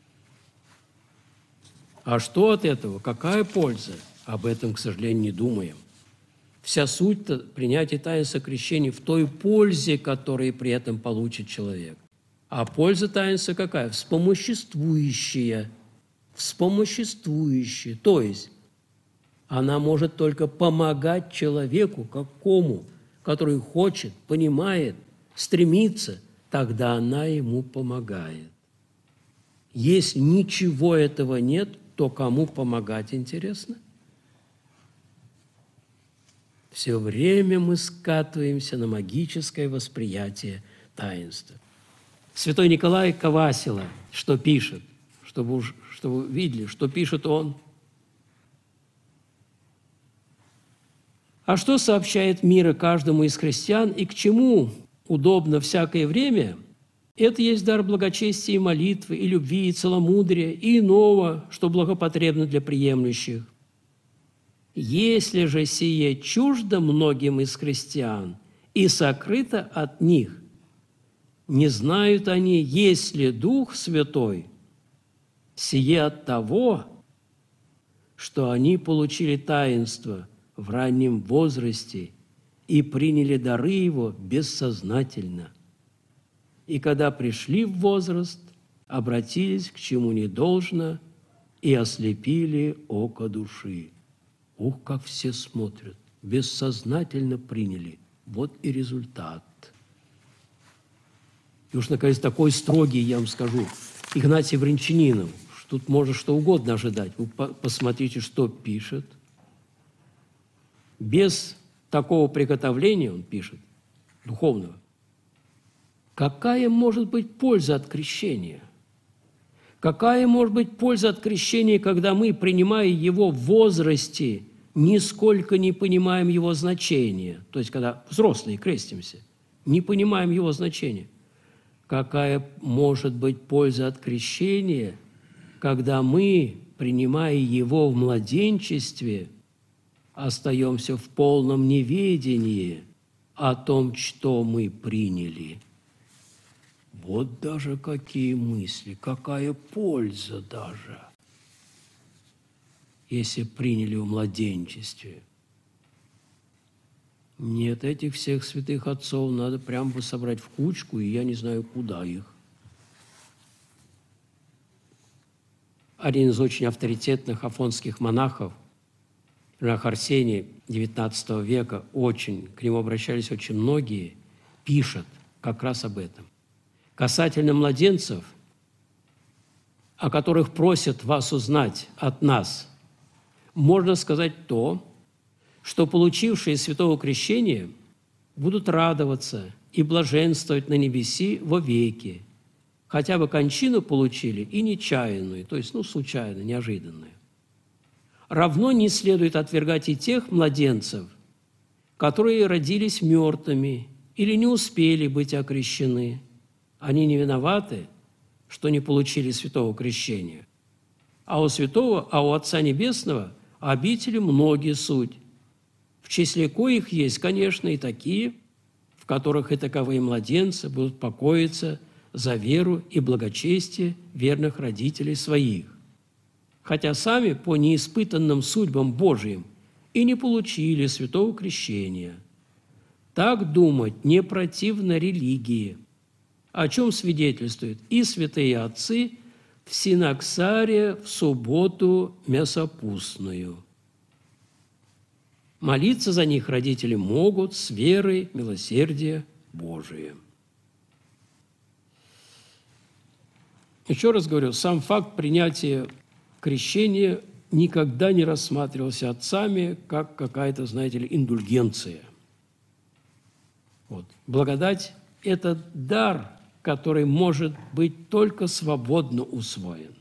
А что от этого? Какая польза? Об этом, к сожалению, не думаем. Вся суть принятия таинства крещения в той пользе, которую при этом получит человек. А польза таинства какая? Вспомоществующая. Вспомоществующая. То есть она может только помогать человеку, какому, который хочет, понимает, стремится, тогда она ему помогает. Если ничего этого нет, то кому помогать, интересно? Все время мы скатываемся на магическое восприятие таинства. Святой Николай Ковасила что пишет, чтобы вы видели, что пишет он. А что сообщает мир каждому из христиан и к чему удобно всякое время, это есть дар благочестия и молитвы, и любви, и целомудрия, и иного, что благопотребно для приемлющих. Если же сие чуждо многим из христиан и сокрыто от них, не знают они, есть ли Дух Святой, сие от того, что они получили таинство в раннем возрасте и приняли дары его бессознательно. И когда пришли в возраст, обратились к чему не должно и ослепили око души. Ух, как все смотрят, бессознательно приняли. Вот и результат. И уж, наконец, такой строгий, я вам скажу, Игнатий Брянчанинов. Тут можно что угодно ожидать. Вы посмотрите, что пишет. Без такого приготовления, он пишет, духовного, какая может быть польза от крещения? Какая может быть польза от крещения, когда мы, принимая его в возрасте, нисколько не понимаем его значения? То есть, когда взрослые крестимся, не понимаем его значения. Какая может быть польза от крещения, когда мы, принимая его в младенчестве, остаемся в полном неведении о том, что мы приняли? Вот даже какие мысли, какая польза даже, если приняли в младенчестве. Нет, этих всех святых отцов надо прямо бы собрать в кучку, и я не знаю, куда их. Один из очень авторитетных афонских монахов, монах Арсений XIX века, к нему обращались очень многие, пишет как раз об этом. Касательно младенцев, о которых просят вас узнать от нас, можно сказать то, что получившие святого крещения будут радоваться и блаженствовать на небеси вовеки, хотя бы кончину получили и нечаянную, то есть, случайно, неожиданную. Равно не следует отвергать и тех младенцев, которые родились мертвыми или не успели быть окрещены. Они не виноваты, что не получили святого крещения. А у Отца Небесного обители многие суть, в числе коих есть, конечно, и такие, в которых и таковые младенцы будут покоиться за веру и благочестие верных родителей своих, хотя сами по неиспытанным судьбам Божиим и не получили святого крещения. Так думать не противно религии, о чем свидетельствуют и святые отцы в Синаксаре в субботу мясопустную. Молиться за них родители могут с верой милосердия Божия. Еще раз говорю, сам факт принятия крещения никогда не рассматривался отцами как какая-то, знаете ли, индульгенция. Вот. Благодать – это дар, который может быть только свободно усвоен.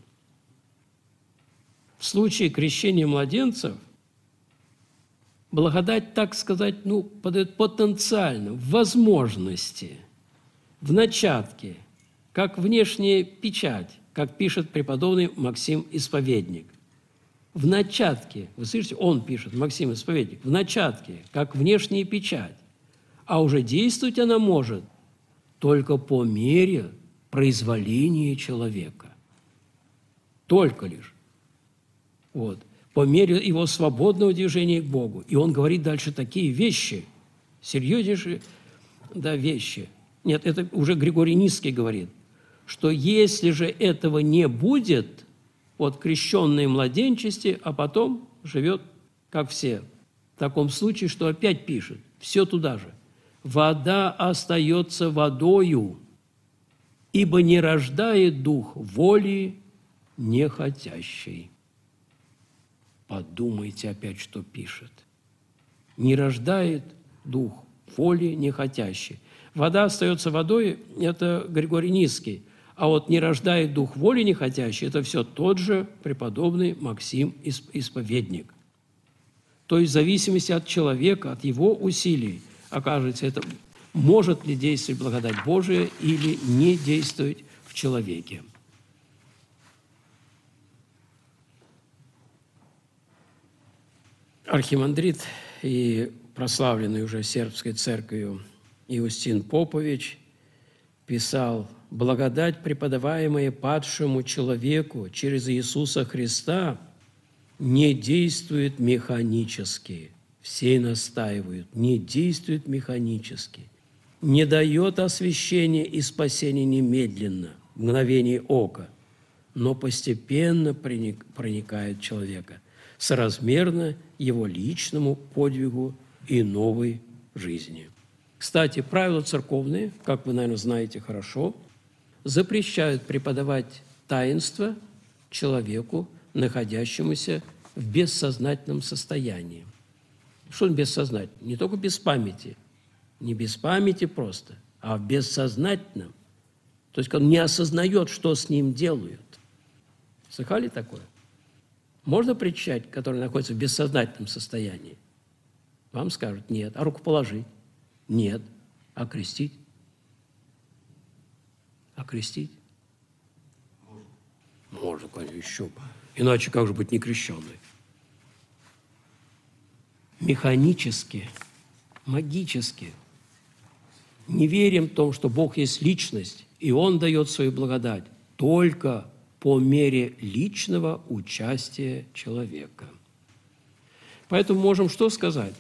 В случае крещения младенцев благодать, так сказать, подает потенциально, в возможности, в начатке, как внешняя печать, как пишет преподобный Максим Исповедник. В начатке, вы слышите, он пишет, Максим Исповедник, в начатке, как внешняя печать, а уже действовать она может только по мере произволения человека. Только лишь. Вот. По мере его свободного движения к Богу. И он говорит дальше такие вещи, серьезнейшие, вещи. Нет, это уже Григорий Низкий говорит, что если же этого не будет, крещенные младенчести, а потом живет, как все. В таком случае, что опять пишет, все туда же. Вода остается водою, ибо не рождает дух воли нехотящей. Подумайте опять, что пишет. Не рождает дух воли нехотящей. Вода остается водой, это Григорий Низкий. А не рождает дух воли нехотящей, это все тот же преподобный Максим Исповедник. То есть в зависимости от человека, от его усилий, окажется, это может ли действовать благодать Божия или не действовать в человеке. Архимандрит и прославленный уже сербской церковью Иустин Попович писал: «Благодать, преподаваемая падшему человеку через Иисуса Христа, не действует механически». Все настаивают, не действует механически, не дает освящения и спасения немедленно, в мгновение ока, но постепенно проникает в человека, соразмерно его личному подвигу и новой жизни. Кстати, правила церковные, как вы, наверное, знаете хорошо, запрещают преподавать таинство человеку, находящемуся в бессознательном состоянии. Что он бессознательный? Не только без памяти, не без памяти просто, а в бессознательном. То есть он не осознает, что с ним делают. Слыхали такое? Можно причащать, который находится в бессознательном состоянии? Вам скажут: нет. А руку положить? Нет. А крестить? А крестить? Можно, конечно, еще бы. Иначе как же быть некрещенной? Механически, магически. Не верим в том, что Бог есть личность, и Он дает свою благодать только по мере личного участия человека. Поэтому можем что сказать?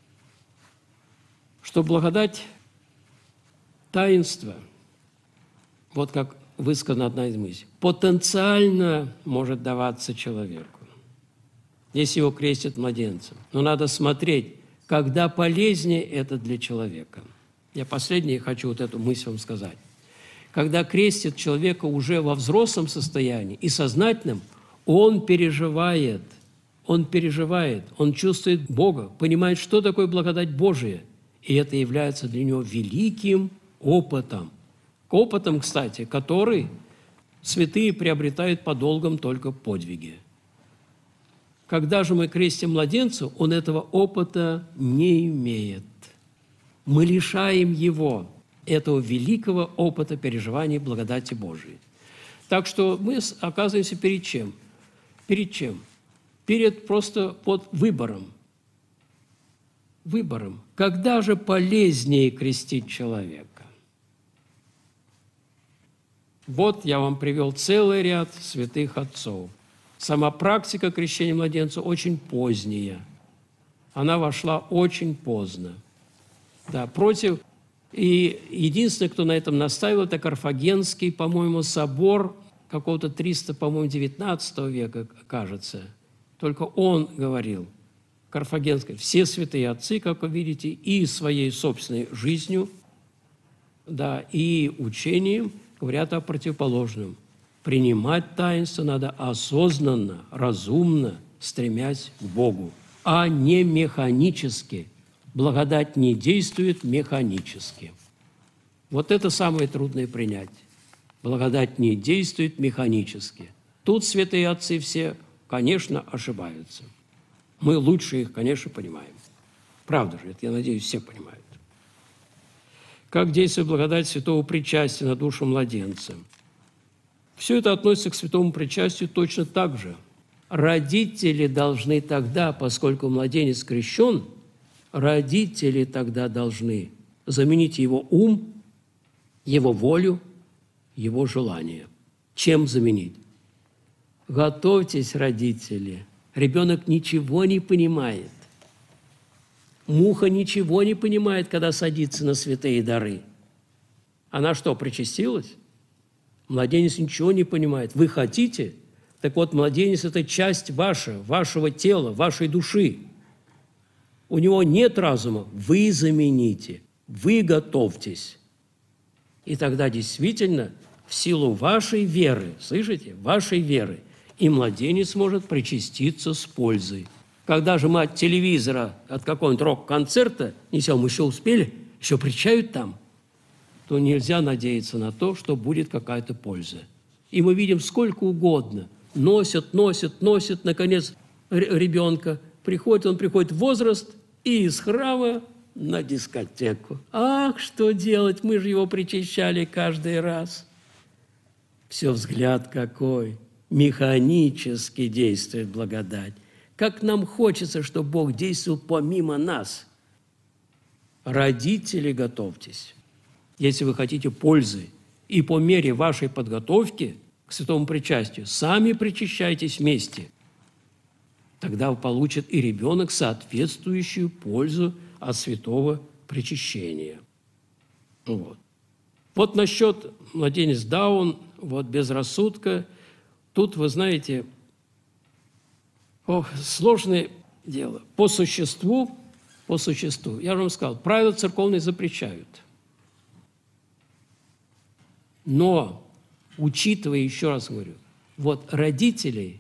Что благодать таинства, как высказана одна из мыслей, потенциально может даваться человеку, если его крестят младенцем. Но надо смотреть, когда полезнее это для человека. Я последнее хочу эту мысль вам сказать. Когда крестят человека уже во взрослом состоянии и сознательном, он переживает, он чувствует Бога, понимает, что такое благодать Божия, и это является для него великим опытом. Опытом, кстати, который святые приобретают по долгам только подвиги. Когда же мы крестим младенца, он этого опыта не имеет. Мы лишаем его этого великого опыта переживания благодати Божией. Так что мы оказываемся перед чем? Перед чем? Под выбором. Выбором. Когда же полезнее крестить человека? Вот я вам привел целый ряд святых отцов. Сама практика крещения младенца очень поздняя. Она вошла очень поздно. Да, против... И единственный, кто на этом настаивал, это Карфагенский, по-моему, собор какого-то 19 века, кажется. Только он говорил, Карфагенский, все святые отцы, как вы видите, и своей собственной жизнью, да, и учением говорят о противоположном. Принимать таинство надо осознанно, разумно, стремясь к Богу, а не механически. Благодать не действует механически. Вот это самое трудное принять. Благодать не действует механически. Тут святые отцы все, конечно, ошибаются. Мы лучше их, конечно, понимаем. Правда же, это, я надеюсь, все понимают. Как действует благодать святого причастия на душу младенца? Все это относится к святому причастию точно так же. Родители должны тогда, поскольку младенец крещен, родители тогда должны заменить его ум, его волю, его желание. Чем заменить? Готовьтесь, родители. Ребенок ничего не понимает. Муха ничего не понимает, когда садится на святые дары. Она что, причастилась? Младенец ничего не понимает. Вы хотите? Так вот, младенец – это часть вашего тела, вашей души. У него нет разума. Вы замените, вы готовьтесь. И тогда действительно в силу вашей веры, слышите, вашей веры, и младенец может причаститься с пользой. Когда же мы от телевизора, от какого-нибудь рок-концерта несем, мы еще успели, еще причают там, то нельзя надеяться на то, что будет какая-то польза. И мы видим сколько угодно. Носят, наконец, ребенка. Он приходит в возраст и из храма на дискотеку. Ах, что делать, мы же его причащали каждый раз. Все взгляд какой, механически действует благодать. Как нам хочется, чтобы Бог действовал помимо нас. Родители, готовьтесь. Если вы хотите пользы, и по мере вашей подготовки к святому причастию сами причащайтесь вместе, тогда получит и ребенок соответствующую пользу от святого причащения. Вот насчет младенец Даун, без рассудка. Тут, вы знаете, сложное дело. По существу, я же вам сказал, правила церковные запрещают. Но, учитывая, еще раз говорю, родители,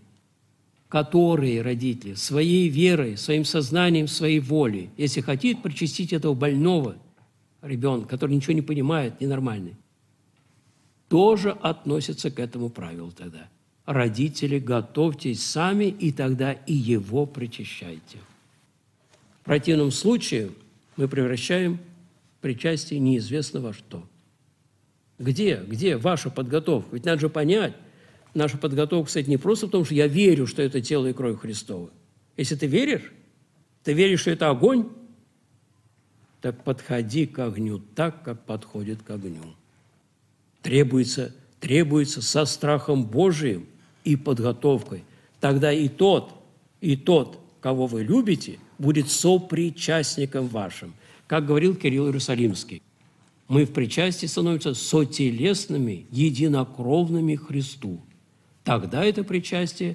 своей верой, своим сознанием, своей волей, если хотят причастить этого больного ребенка, который ничего не понимает, ненормальный, тоже относятся к этому правилу тогда. Родители, готовьтесь сами, и тогда и его причащайте. В противном случае мы превращаем причастие неизвестно во что. Где ваша подготовка? Ведь надо же понять, наша подготовка, кстати, не просто в том, что я верю, что это тело и кровь Христова. Если ты веришь, что это огонь, так подходи к огню так, как подходит к огню. Требуется со страхом Божиим и подготовкой. Тогда и тот, кого вы любите, будет сопричастником вашим. Как говорил Кирилл Иерусалимский, мы в причастии становимся сотелесными, единокровными Христу. Тогда это причастие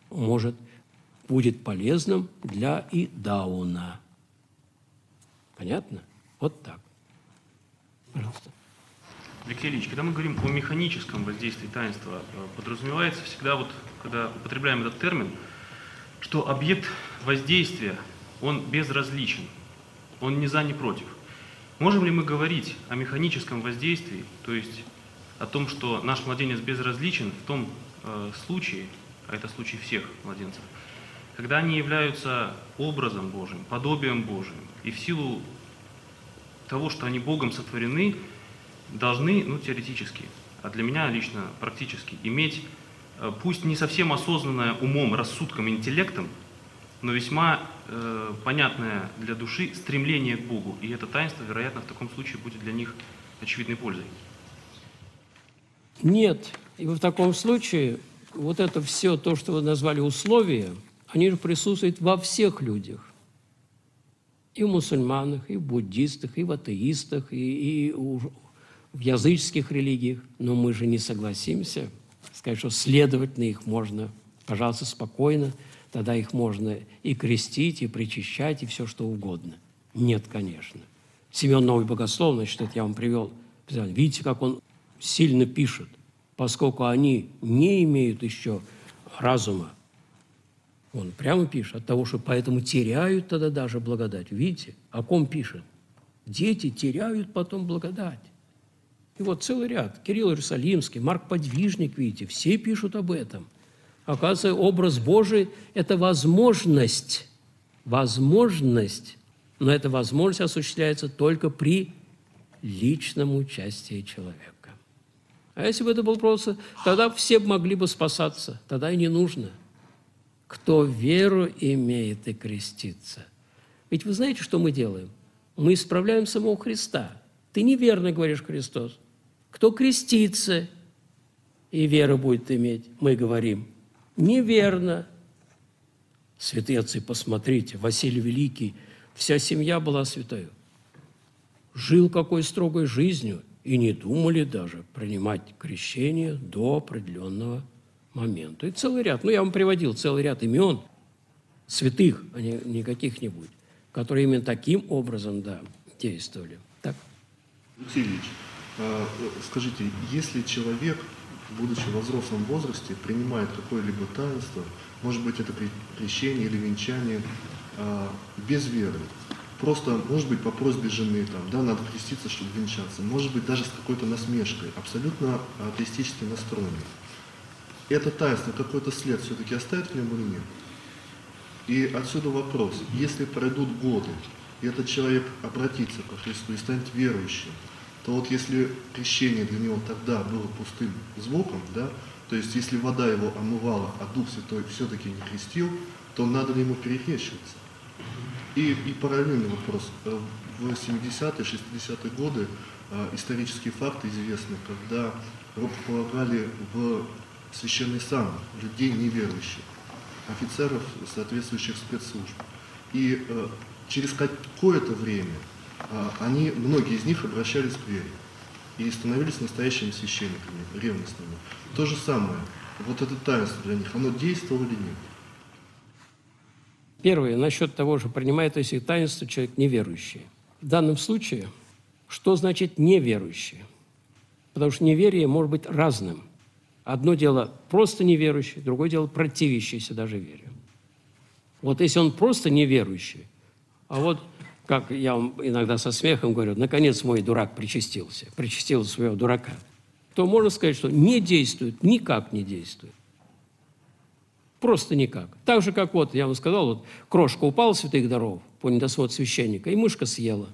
будет полезным для и Дауна. Понятно? Вот так. Пожалуйста. Алексей Ильич, когда мы говорим о механическом воздействии таинства, подразумевается всегда, когда употребляем этот термин, что объект воздействия, он безразличен, он ни за, ни против. Можем ли мы говорить о механическом воздействии, то есть о том, что наш младенец безразличен в том случае, а это случай всех младенцев, когда они являются образом Божьим, подобием Божьим, и в силу того, что они Богом сотворены, должны, теоретически, а для меня лично практически, иметь, пусть не совсем осознанное умом, рассудком, интеллектом, но весьма понятное для души стремление к Богу. И это таинство, вероятно, в таком случае будет для них очевидной пользой. Нет. И в таком случае вот это все, то, что вы назвали условия, они же присутствуют во всех людях. И в мусульманах, и в буддистах, и в атеистах, и в языческих религиях. Но мы же не согласимся сказать, что следовательно их можно, пожалуйста, спокойно, тогда их можно и крестить, и причащать, и все что угодно. Нет, конечно. Семен Новый Богослов, значит, это я вам привел. Видите, как он сильно пишет, поскольку они не имеют еще разума. Он прямо пишет, от того, что поэтому теряют тогда даже благодать. Видите, о ком пишет? Дети теряют потом благодать. И вот целый ряд. Кирилл Иерусалимский, Марк Подвижник, видите, все пишут об этом. Оказывается, образ Божий – это возможность. Возможность. Но эта возможность осуществляется только при личном участии человека. А если бы это было просто, тогда все могли бы спасаться, тогда и не нужно. Кто веру имеет и крестится. Ведь вы знаете, что мы делаем? Мы исправляем самого Христа. Ты неверно говоришь, Христос. Кто крестится и веру будет иметь, мы говорим, неверно. Святые отцы, посмотрите, Василий Великий, вся семья была святою. Жил какой строгой жизнью, и не думали даже принимать крещение до определенного момента. И целый ряд, я вам приводил целый ряд имен святых, а не каких-нибудь, которые именно таким образом, действовали. Так? Алексей Ильич, скажите, если человек, будучи в взрослом возрасте, принимает какое-либо таинство, может быть, это крещение или венчание, без веры, просто, может быть, по просьбе жены, надо креститься, чтобы венчаться, может быть, даже с какой-то насмешкой, абсолютно атеистически настроенный. Это таинство какой-то след все-таки оставит в нем или нет? И отсюда вопрос, если пройдут годы, и этот человек обратится ко Христу и станет верующим, то вот если крещение для него тогда было пустым звуком, то есть если вода его омывала, а Дух Святой все-таки не крестил, то надо ли ему перекрещиваться? И параллельный вопрос. В 70-е, 60-е годы исторические факты известны, когда рукополагали в священный сан людей неверующих, офицеров соответствующих спецслужб. И через какое-то время многие из них обращались к вере и становились настоящими священниками, ревностными. То же самое, вот это таинство для них, оно действовало или нет? Первое, насчет того, что принимает эти таинства человек неверующий. В данном случае, что значит неверующий? Потому что неверие может быть разным. Одно дело просто неверующий, другое дело противящийся даже вере. Вот если он просто неверующий, а вот, как я вам иногда со смехом говорю, наконец мой дурак причастил своего дурака, то можно сказать, что не действует, никак не действует. Просто никак. Так же, как я вам сказал, крошка упала святых даров по недосмотру священника, и мышка съела.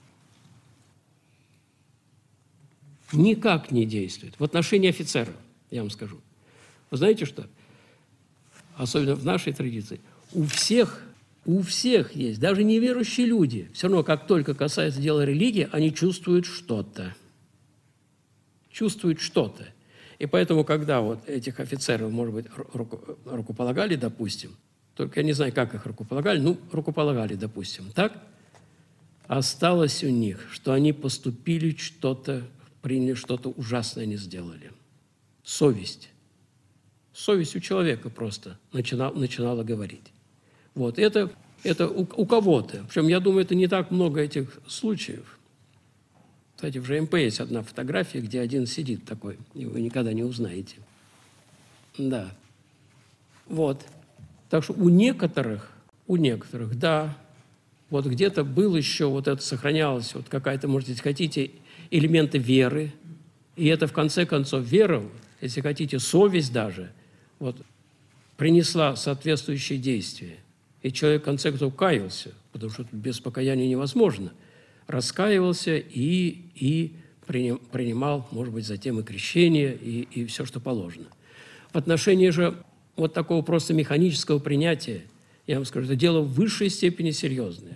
Никак не действует. В отношении офицеров, я вам скажу. Вы знаете что? Особенно в нашей традиции. У всех есть, даже неверующие люди, все равно, как только касается дела религии, они чувствуют что-то. Чувствуют что-то. И поэтому, когда этих офицеров, может быть, рукополагали, допустим, только я не знаю, как их рукополагали, рукополагали, допустим, так, осталось у них, что они поступили приняли что-то ужасное они сделали. Совесть. Совесть у человека просто начинала говорить. Это у кого-то. Причем, я думаю, это не так много этих случаев. Кстати, в ЖМП есть одна фотография, где один сидит такой, и вы никогда не узнаете. Да. Так что у некоторых, да, где-то был еще, это сохранялось, какая-то, может, если хотите, элементы веры, и это, в конце концов, вера, если хотите, совесть даже, принесла соответствующие действия. И человек, в конце концов, каялся, потому что без покаяния невозможно. Раскаивался и принимал, может быть, затем и крещение, и все, что положено. В отношении же вот такого просто механического принятия, я вам скажу, это дело в высшей степени серьезное.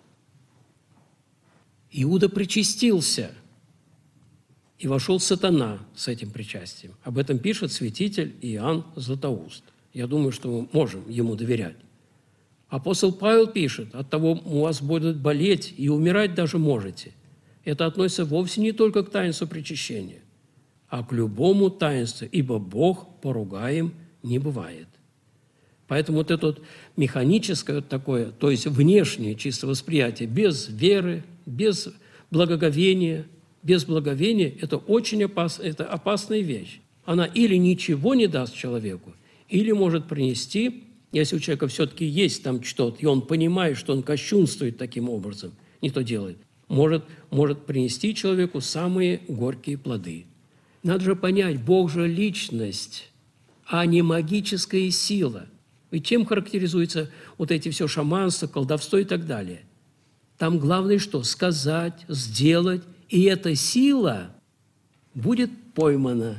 Иуда причастился, и вошел сатана с этим причастием. Об этом пишет святитель Иоанн Златоуст. Я думаю, что мы можем ему доверять. Апостол Павел пишет: «От того у вас будет болеть, и умирать даже можете». Это относится вовсе не только к таинству причащения, а к любому таинству, ибо Бог поругаем не бывает. Поэтому вот это вот механическое вот такое, то есть внешнее чисто восприятие, без веры, без благоговения, это очень опасно, это опасная вещь. Она или ничего не даст человеку, или может принести, если у человека все-таки есть там что-то, и он понимает, что он кощунствует таким образом, не то делает, может принести человеку самые горькие плоды. Надо же понять, Бог же личность, а не магическая сила. Ведь чем характеризуются вот эти все шаманство, колдовство и так далее? Там главное что? Сказать, сделать, и эта сила будет поймана.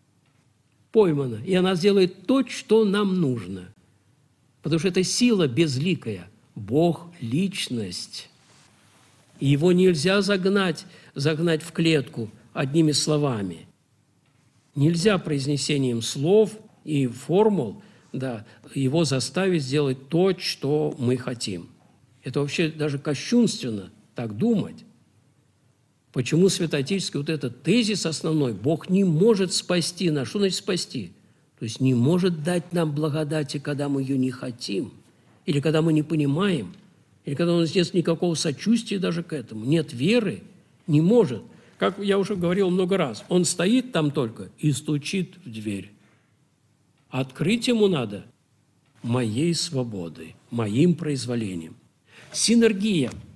И она сделает то, что нам нужно. Потому что это сила безликая. Бог – личность. И его нельзя загнать в клетку одними словами. Нельзя произнесением слов и формул его заставить сделать то, что мы хотим. Это вообще даже кощунственно так думать. Почему святоотеческий вот этот тезис основной? Бог не может спасти нас. Что значит спасти? То есть не может дать нам благодати, когда мы ее не хотим, или когда мы не понимаем, или когда у нас нет никакого сочувствия даже к этому, нет веры, не может. Как я уже говорил много раз, он стоит там только и стучит в дверь. Открыть ему надо моей свободой, моим произволением. Синергия –